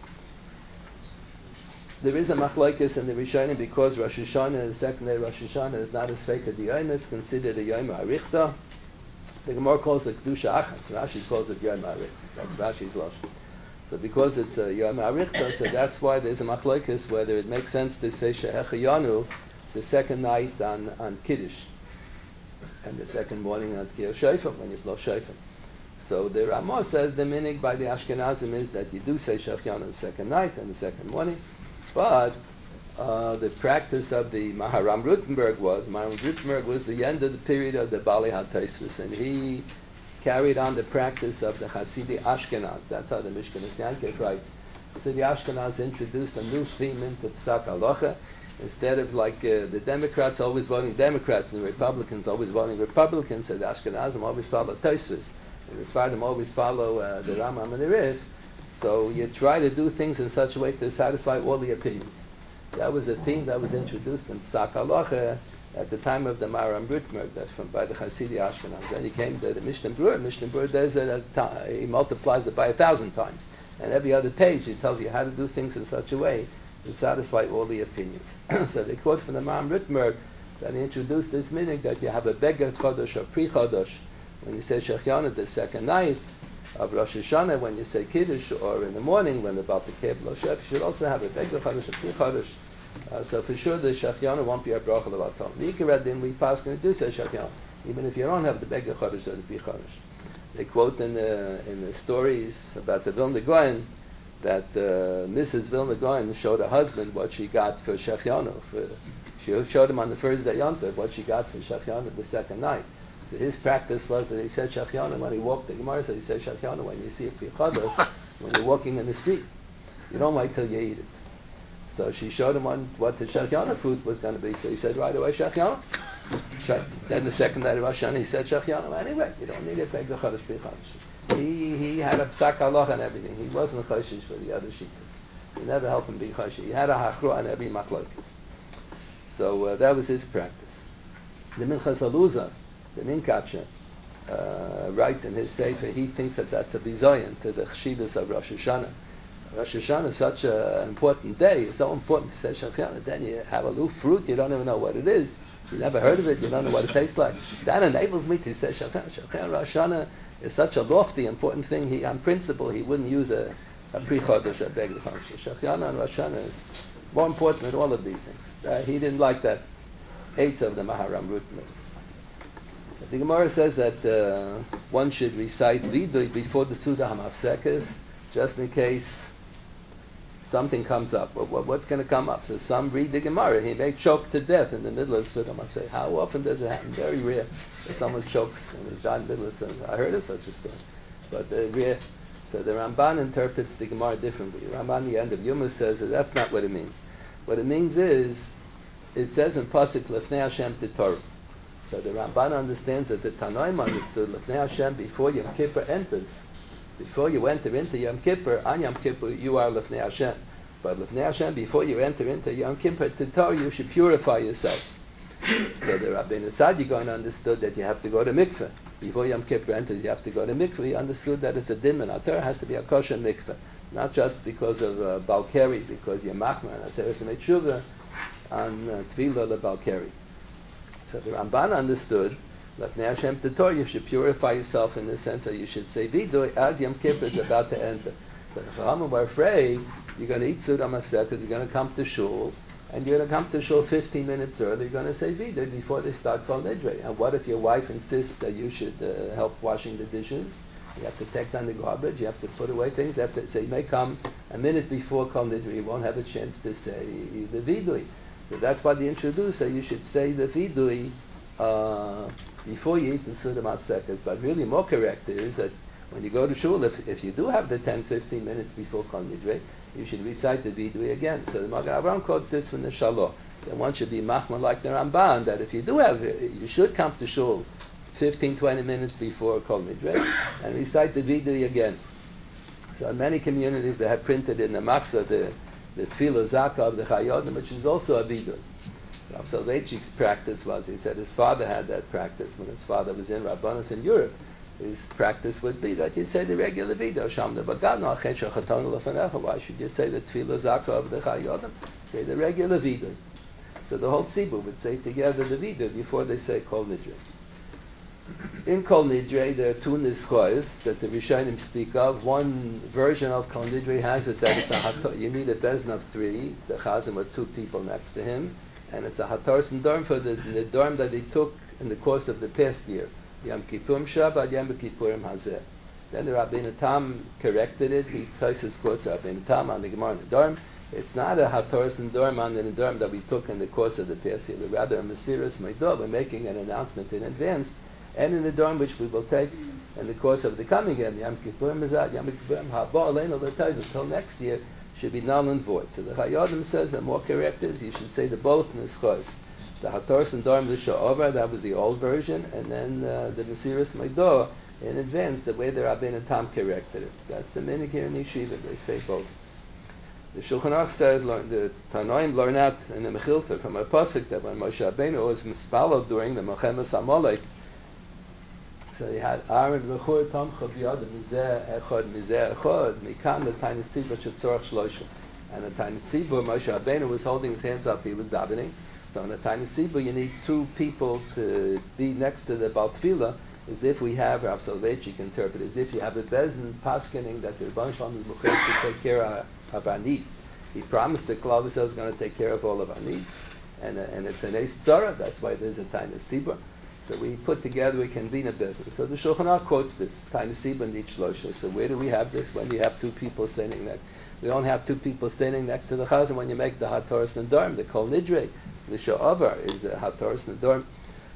There is a machlokes in the Rishonim because Rosh Hashanah, the second day Rosh Hashanah, is not a Sveika D'Yom, it's considered a Yom HaRichta. The Gemara calls it Kedusha Achas. Rashi calls it Yom HaRichta. That's Rashi's lashon. So because it's a Yom HaRichta, so that's why there's a machlokes whether it makes sense to say Shehechayanu the second night on, on Kiddush, and the second morning on Tkir Shofar, when you blow Shofar. So the Ramah says the minig by the Ashkenazim is that you do say Shehechayanu the second night and the second morning, but uh, the practice of the Maharam Rutenberg was, Maharam Rutenberg was the end of the period of the Bali HaTosfos, and he carried on the practice of the Hasidi Ashkenaz. That's how the Mishkanas Yankov writes. So the Ashkenaz introduced a new theme into Psak Halacha. Instead of like uh, the Democrats always voting Democrats and the Republicans always voting Republicans, so the Ashkenazim always follow Tosfos, and the Sfardim always follow uh, the Rambam and the Rif. So you try to do things in such a way to satisfy all the opinions. That was a theme that was introduced in Psak Halacha at the time of the Maharam Rutenberg, that's from by the Hasidi Ashkenaz. Then he came to the Mishnah Berurah. Mishnah Berurah does it, he multiplies it by a thousand times. And every other page he tells you how to do things in such a way to satisfy all the opinions. So they quote from the Maharam Rutenberg that he introduced this meaning that you have a Beged Chodosh or Pri Chodosh when you say Shehechayanu the second night of Rosh Hashanah, when you say Kiddush, or in the morning when the Baal Pekeh Lo Shef, you should also have a Beged Chodosh or Pri Chodosh. Uh, so for sure the Shehechayanu won't be a bracha levatom. The Ikar Din we pass going to do say Shehechayanu, even if you don't have the Beged Chodosh or the Pri Chodosh. They quote in the in the stories about the Vilna Gaon that uh, Missus Vilna Gaon showed her husband what she got for Shehechayanu. For she showed him on the first day Yontif what she got for Shehechayanu the second night. So his practice was that he said Shehechayanu when he walked the Gemara, so he said Shehechayanu when you see a Pri Chodosh, when you're walking in the street. You don't wait till you eat it. So she showed him on what the Shechiyana food was going to be. So he said right away, Shechiyana. Then the second night of Rosh Hashanah, he said Shechiyana. Anyway, you don't need it. Beg the Chodesh B'Chodesh. He he had a psak halacha and everything. He wasn't a choshish for the other shittas. He never helped him be choshish. He had a hachru on every machlokes. So uh, that was his practice. The Minchas Aluza, the Minkacher, uh, writes in his sefer, he thinks that that's a bizoyan to the chshivas of Rosh Hashanah. Rosh Hashanah is such an important day. It's so important to say Shechiyana. Then you have a little fruit, you don't even know what it is. You never heard of it, you don't know what it tastes like. That enables me to say Shechiyana. Shechiyana Rosh Hashanah is such a lofty, important thing. He, on principle, he wouldn't use a, a pre-chodesh, a beg the chodesh. Shechiyana and Rosh Hashanah is more important than all of these things. Uh, he didn't like that eight of the Maharam root. The Gemara says that uh, one should recite Vidui before the Suda HaMafsekes, just in case something comes up. Well, what's going to come up? So some read the Gemara. He may choke to death in the middle of Suda HaMafsekes. How often does it happen? Very rare that someone chokes and he's in the middle of Suda. I heard of such a story. But uh, rare. So the Ramban interprets the Gemara differently. Ramban, the end of Yuma, says that that's not what it means. What it means is, it says in Pasuk, Lefnei Hashem Titoru. So the Ramban understands that the Tanoim understood Lefnei Hashem before Yom Kippur enters. Before you enter into Yom Kippur, on Yom Kippur you are Lefnei Hashem. But Lefnei Hashem, before you enter into Yom Kippur Titoru, you should purify yourselves. So the Rabbeinu Sadiq understood that you have to go to mikveh. Before Yom Kippur enters, you have to go to mikveh. He understood that it's a din and atar, has to be a kosher mikveh. Not just because of uh, Balkari, because you're machmer and aseres and tshuva and uh, tefillah lebalkari. So the Ramban understood that Hashem Titoru, you should purify yourself in the sense that you should say vidui as Yom Kippur is about to enter. But if Chachamim were afraid, you're going to eat Suda HaMafsekes, you're going to come to shul, and you're going to come to shul fifteen minutes early, you're going to say vidui before they start Kol Nidre. And what if your wife insists that you should uh, help washing the dishes? You have to take down the garbage, you have to put away things, you have to say, you may come a minute before Kol Nidre, you won't have a chance to say the vidui. So that's why the introducer, you should say the vidui uh, before you eat the Suda HaMafsekes. But really more correct is that when you go to shul, if, if you do have the ten to fifteen minutes before Kol Nidre, you should recite the vidui again. So the Magen Avraham quotes this from the Shalom. That one should be machman like the Ramban, that if you do have, you should come to shul fifteen to twenty minutes before Kol Nidre and recite the vidui again. So in many communities they have printed in the Machzah the, the Tefillah Zakah of the Chayodim, which is also a vidui. Rav Soloveitchik's practice was, he said his father had that practice when his father was in Rabbanos in Europe. His practice would be that you'd say the regular vidui. Why should you say the Tefillah Zakah of the Chayodim? Say the regular vidui. So the whole tzibur would say together the vidui before they say Kol Nidre. In Kol Nidre, there are two nischois that the Rishonim speak of. One version of Kol Nidre has it that it's a hator, you need a bezin of three, the chazan with two people next to him, and it's a hataras and dorm for the, the dorm that he took in the course of the past year. Yom Kippurim Shabbat, Yom Kippurim Hazeh. Then the Rabbeinu Tam corrected it. He places quotes Rabbeinu Tam on the Gemara in the dorm. It's not a hataras and dorm on the dorm that we took in the course of the past year, but rather a mesiras meidah. We're making an announcement in advance, and in the dorm which we will take in the course of the coming year, Yom Kippurim Hazeh, Yom Kippurim Haba Aleinu L'Tayv, until next year, should be null and void. So the Chayodim says that more correct is you should say the both nischos. The hataras and dorm l'sha'over, that was the old version, and then uh, the mesiras meidah in advance, the way the Rabbeinu Tam corrected it. That's the minhag here in Yeshiva. They say both. The Shulchan Aruch says the Tanoim learn out in the Mechilta from a pasuk that when Moshe Rabbeinu was mispalel during the Milchemes Amalek, so he had Aaron v'chur tamcha b'yad mizeh echad mizeh echad mikan the tiny tzibur shetzorach shloshim, and the tiny tzibur Moshe Rabbeinu was holding his hands up, he was davening. So in a tiny tzibur you need two people to be next to the Bal Tefillah, as if we have, Rav Soloveitchik interpret, as if you have a bezin paskening that the Rebbeinu Shalom is mukher to take care of, of our needs. He promised that Klal Yisrael is going to take care of all of our needs, and uh, and it's an eis tzara. That's why there's a tiny tzibur. So we put together, we convene a business. So the Shulchan Aruch quotes this, tiny tzibur and each losha. So where do we have this when you have two people standing there? We don't have two people standing next to the chazan when you make the hataras and dorm. The Kol Nidre, the sha'avar is a hataras and dorm.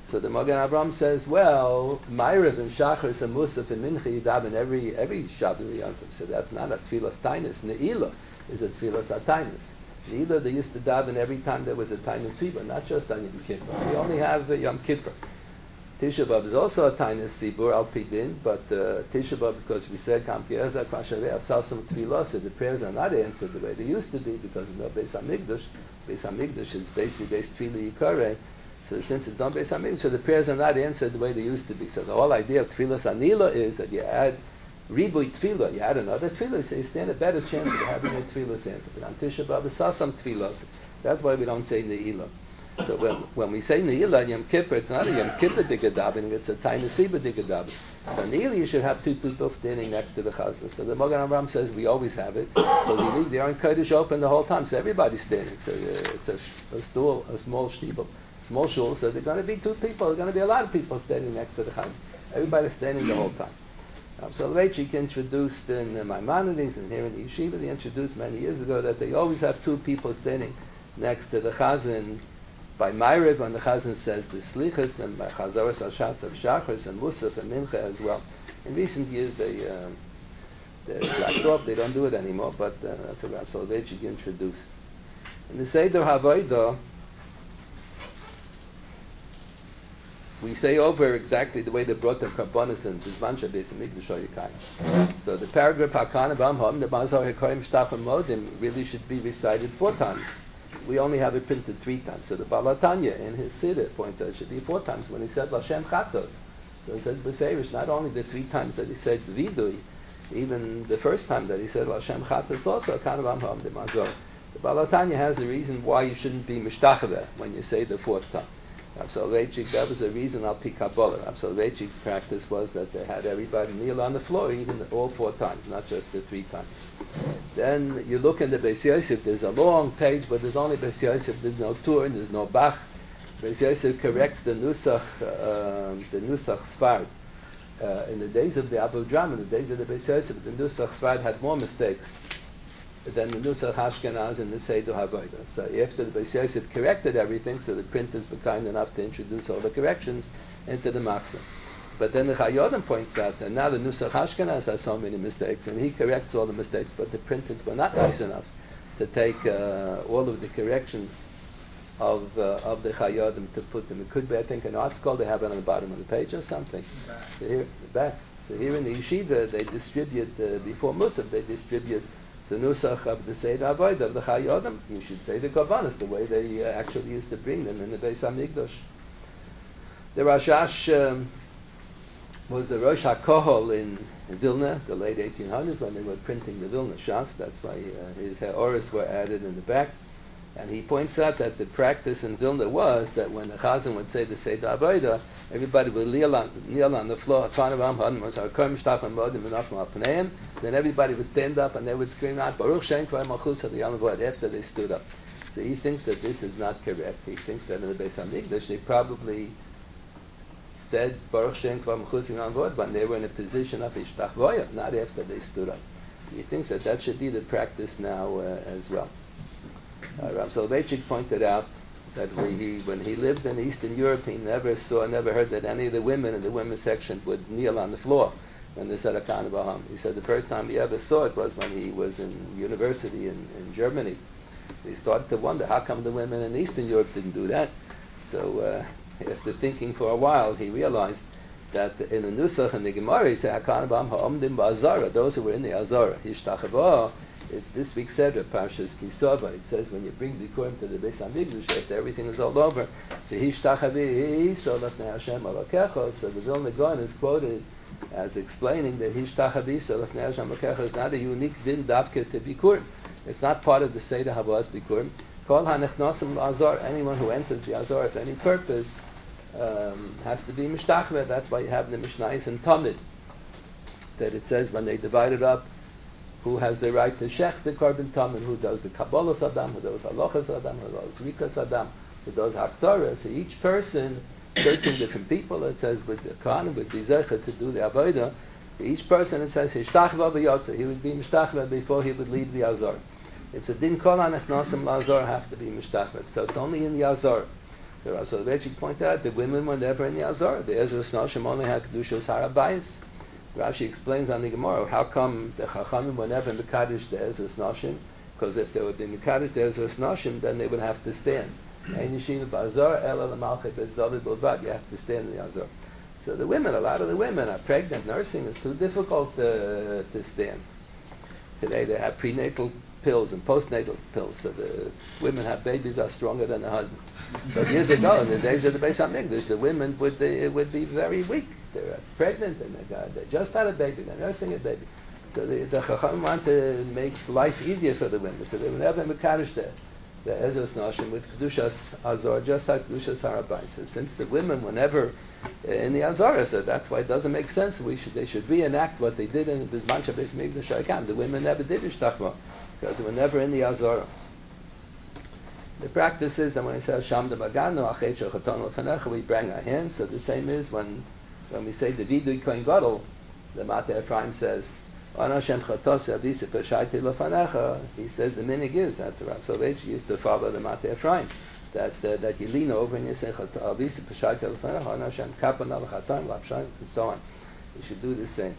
So the Magen Avraham says, well, Ma'ariv and Shachris and Musaf and Mincha you daven every every Shabbat and Yom Tov. So that's not a Tfilas Tainus. Ne'ilah is a Tfilas Tainus. Ne'ilah they used to daven every time there was a Tainus Sibur, not just on Yom Kippur. We only have uh, Yom Kippur. Tisha B'Av is also a Tainus Sibur al Pidin, but uh, Tisha B'Av, because we said Kam Ki'ezah Kvashaveh Asasam Tfilos, so the prayers are not answered the way they used to be because of no Beis Hamikdash. Beis Hamikdash is basically based Tfili Yikareh. So since it's done Beis Hamikdash, so the prayers are not answered the way they used to be. So the whole idea of Tfilas Anila is that you add Ribui Tfilah, you add another Tfilah, so you stand a better chance of having your Tfilas answered. But on Tisha B'Av Asasam Tfilos, that's why we don't say Ne'ilah. So when, when we say Ne'ilah Yom Kippur, it's not a Yom Kippur Digadabin, it's a Tainus Sibur Digadabin. So Ne'ilah you should have two people standing next to the Chazan. So the Magen Avraham says we always have it, because you leave the Aron Kodesh open the whole time, so everybody's standing. So uh, it's a, a stool, a small shtibel, small shul, so there are going to be two people, there are going to be a lot of people standing next to the Chazan. Everybody's standing the whole time. Um, so Leitchik introduced in uh, Maimonides and here in the Yeshiva, they introduced many years ago that they always have two people standing next to the Chazan. By Ma'ariv, when the Chazan says the Slichas, and by Chazaras Hashatz of Shachris and Musaf and Mincha as well. In recent years, they uh, they slacked off. They don't do it anymore. But uh, that's what Rav Soloveitchik introduced. In the Seder Havodah, we say over exactly the way they brought the Karbonis and Bizman Shabbos and Mikdash Yikayim. So the paragraph Hakana B'Amhom, the Mazar Hekayim Shtachim Modim, really should be recited four times. We only have it printed three times. So the Balatanya in his Siddur points out it should be four times when he said Lashem Chatos. So he says Beferish, not only the three times that he said Vidui, even the first time that he said Lashem Chatos also kind of Amham the Mazor. The Balatanya has the reason why you shouldn't be Mishtachava when you say the fourth time. Rav Soloveitchik, that was a reason Al Pi Kabbalah. Rav Soloveitchik's practice was that they had everybody kneel on the floor even all four times, not just the three times. Then you look in the Beis Yosef, there's a long page, but there's only Beis Yosef, there's no Turin, there's no Bach. Beis Yosef corrects the Nusach, uh, the Nusach Sfard. Uh, in the days of the Abu Drama, in the days of the Beis Yosef, the Nusach Sfard had more mistakes than the Nusach Hashkenaz and the Seder Havodah. So after the Beis Yosef corrected everything, so the printers were kind enough to introduce all the corrections into the Machzor. But then the Chayodim points out that now the Nusach Hashkenaz has so many mistakes, and he corrects all the mistakes, but the printers were not nice enough to take uh, all of the corrections of uh, of the Chayodim to put them. It could be, I think, in Art School they have it on the bottom of the page or something. Back. So here, back. So here in the Yeshiva, they distribute, uh, before Musaf, they distribute the Nusach of the Seder Avodah of the Chayodim. You should say the Kavanas, the way they uh, actually used to bring them in the Beis HaMikdash. The Rashash um, was the Rosh HaKohol in Vilna, the late eighteen hundreds, when they were printing the Vilna Shas. That's why uh, his Ha'oris were added in the back. And he points out that the practice in Vilna was that when the Chazan would say the Seder Avodah, everybody would kneel on, kneel on the floor, then everybody would stand up and they would scream out, Baruch Shem Kvar Malchus HaDiyam after they stood up. So he thinks that this is not correct. He thinks that in the Beis HaMikdash they probably said Baruch Shem Kvar Malchus HaDiyam when they were in a position of Ishtachvoya, not after they stood up. So he thinks that that should be the practice now uh, as well. Uh, Rav Soloveitchik pointed out that when he, when he lived in Eastern Europe, he never saw, never heard that any of the women in the women's section would kneel on the floor when they said Akan Baham. He said the first time he ever saw it was when he was in university in, in Germany. He started to wonder how come the women in Eastern Europe didn't do that. So uh, after thinking for a while, he realized that in the Nusach and the Gemara, he said Akan Baham Ha'omdim Ba'azara, those who were in the Azara, Hishtachavah. It's this week's Seder, Parshas Kisava. It says when you bring Bikurim to the Beis HaMikdash, after everything is all over, the Hishtachavih Solafnei Hashem Alakecha. So the Vilna Gaon is quoted as explaining that Hishtachavih Solafnei Hashem Alakecha is not a unique din dafke to Bikurim. It's not part of the Seder Havas Bikurim. Kol Hanechnosim Azar, anyone who enters the Azar for any purpose um, has to be Mishtachve. That's why you have the Mishnayos and Talmud that it says when they divided up who has the right to shech the korban tamid, who does the Kabbalah Saddam, who does Halachas Saddam, who does Zrika Saddam, who does Haktorah. So each person, thirteen different people, it says with the Kohanim would be zecher to do the Avodah. For each person it says Hishtachva b'yotza, he would be Mishtachva before he would leave the Azor. It's a din kol hanechnosim la'azor have to be Mishtachva. So it's only in the Azor. So Rav Soloveitchik pointed out the women were never in the Azor. The Ezra Nashim only had Kedushas Harabayis. Rashi explains on the Gemara how come the Chachamim were never Mekadosh the Ezra Nashim, because if they would be Mekadosh the Ezra Nashim, then they would have to stand. Ein Yeshiva B'Azor, Ela L'Malchei Beis David B'Lvad. You have to stand in the Azor. So the women, a lot of the women are pregnant. Nursing is too difficult to, to stand. Today they have prenatal pills and postnatal pills, so the women have babies are stronger than their husbands. But years ago, in the days of the Beis HaMikdash, the women would be, would be very weak. They were pregnant and they, got, they just had a baby, they're nursing a baby. So the, the Chacham wanted to make life easier for the women, so they would never Mekadosh there. The Ezra Nashim with Kedushas Azor, just like Kedushas Harabayis. So since the women were never in the Azor, so that's why it doesn't make sense. We should they should reenact what they did in this Mancha Beis Mikdash Shaykan. The women never did Ishtachma because they were never in the Azor. The practice is that when we say Sham de Bagano Achet Shachatan Lefanecha, we bring our hands. So the same is when when we say the Vidui Kohen Gadol, the Matei Ephraim says, he says the minig is, that's Rav Soloveitchik used to follow the Matei Ephraim, that uh, that you lean over and you say and so on. You should do the same.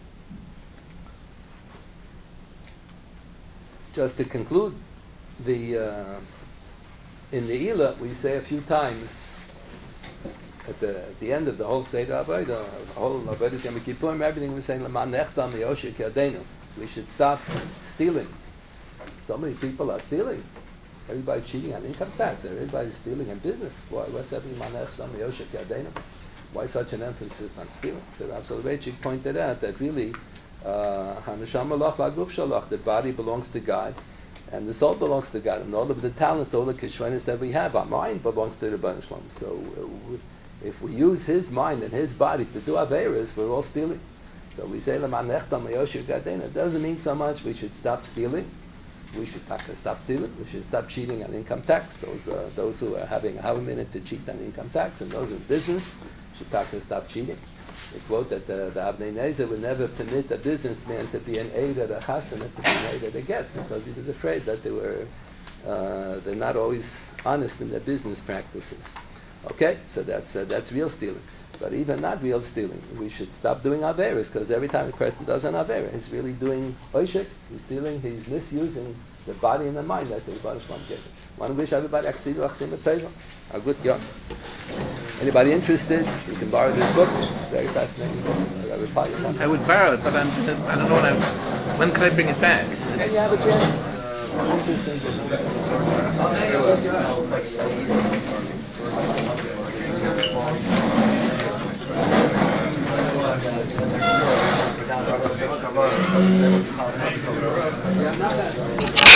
Just to conclude, the uh, in the Ila we say a few times at the at the end of the whole Seder Avodah, the whole Avodah Yom Kippurim, everything was saying L'man nechtam miyoshik yadenu. We should stop stealing. So many people are stealing. Everybody's cheating on income tax. Everybody's stealing in business. Why? What's that? L'man nechtam miyoshik yadenu. Why such an emphasis on stealing? So Rav Soloveitchik pointed out that really, Hanashama Lach V'Aguf Shalach, the body belongs to God, and the soul belongs to God, and all of the talents, all the kishvanis that we have, our mind belongs to the Rebbeinu Shalom. So uh, if we use his mind and his body to do averas, we're all stealing. So we say L'man nechtam miyoshik yadenu. It doesn't mean so much we should stop stealing. We should stop stealing. We should stop cheating on income tax. Those uh, those who are having a half a minute to cheat on income tax, and those in business should stop cheating. They quote that uh, the Avnei Nezer would never permit a businessman to be an aid at a chasana to be an aid at a get, because he was afraid that they were uh, they're not always honest in their business practices. Okay, so that's uh, that's real stealing. But even not real stealing, we should stop doing averas, because every time a person does an avera, he's really doing oishik, he's stealing, he's misusing the body and the mind that the Rebbeinu Shalom gave him. I want to wish everybody Aksidu Achsim B'Teva, a good yom. Anybody interested, you can borrow this book. It's very fascinating book. I would borrow it, but I'm, I don't know when I, when can I bring it back? When you have a chance. Interesting book. Yeah, not that.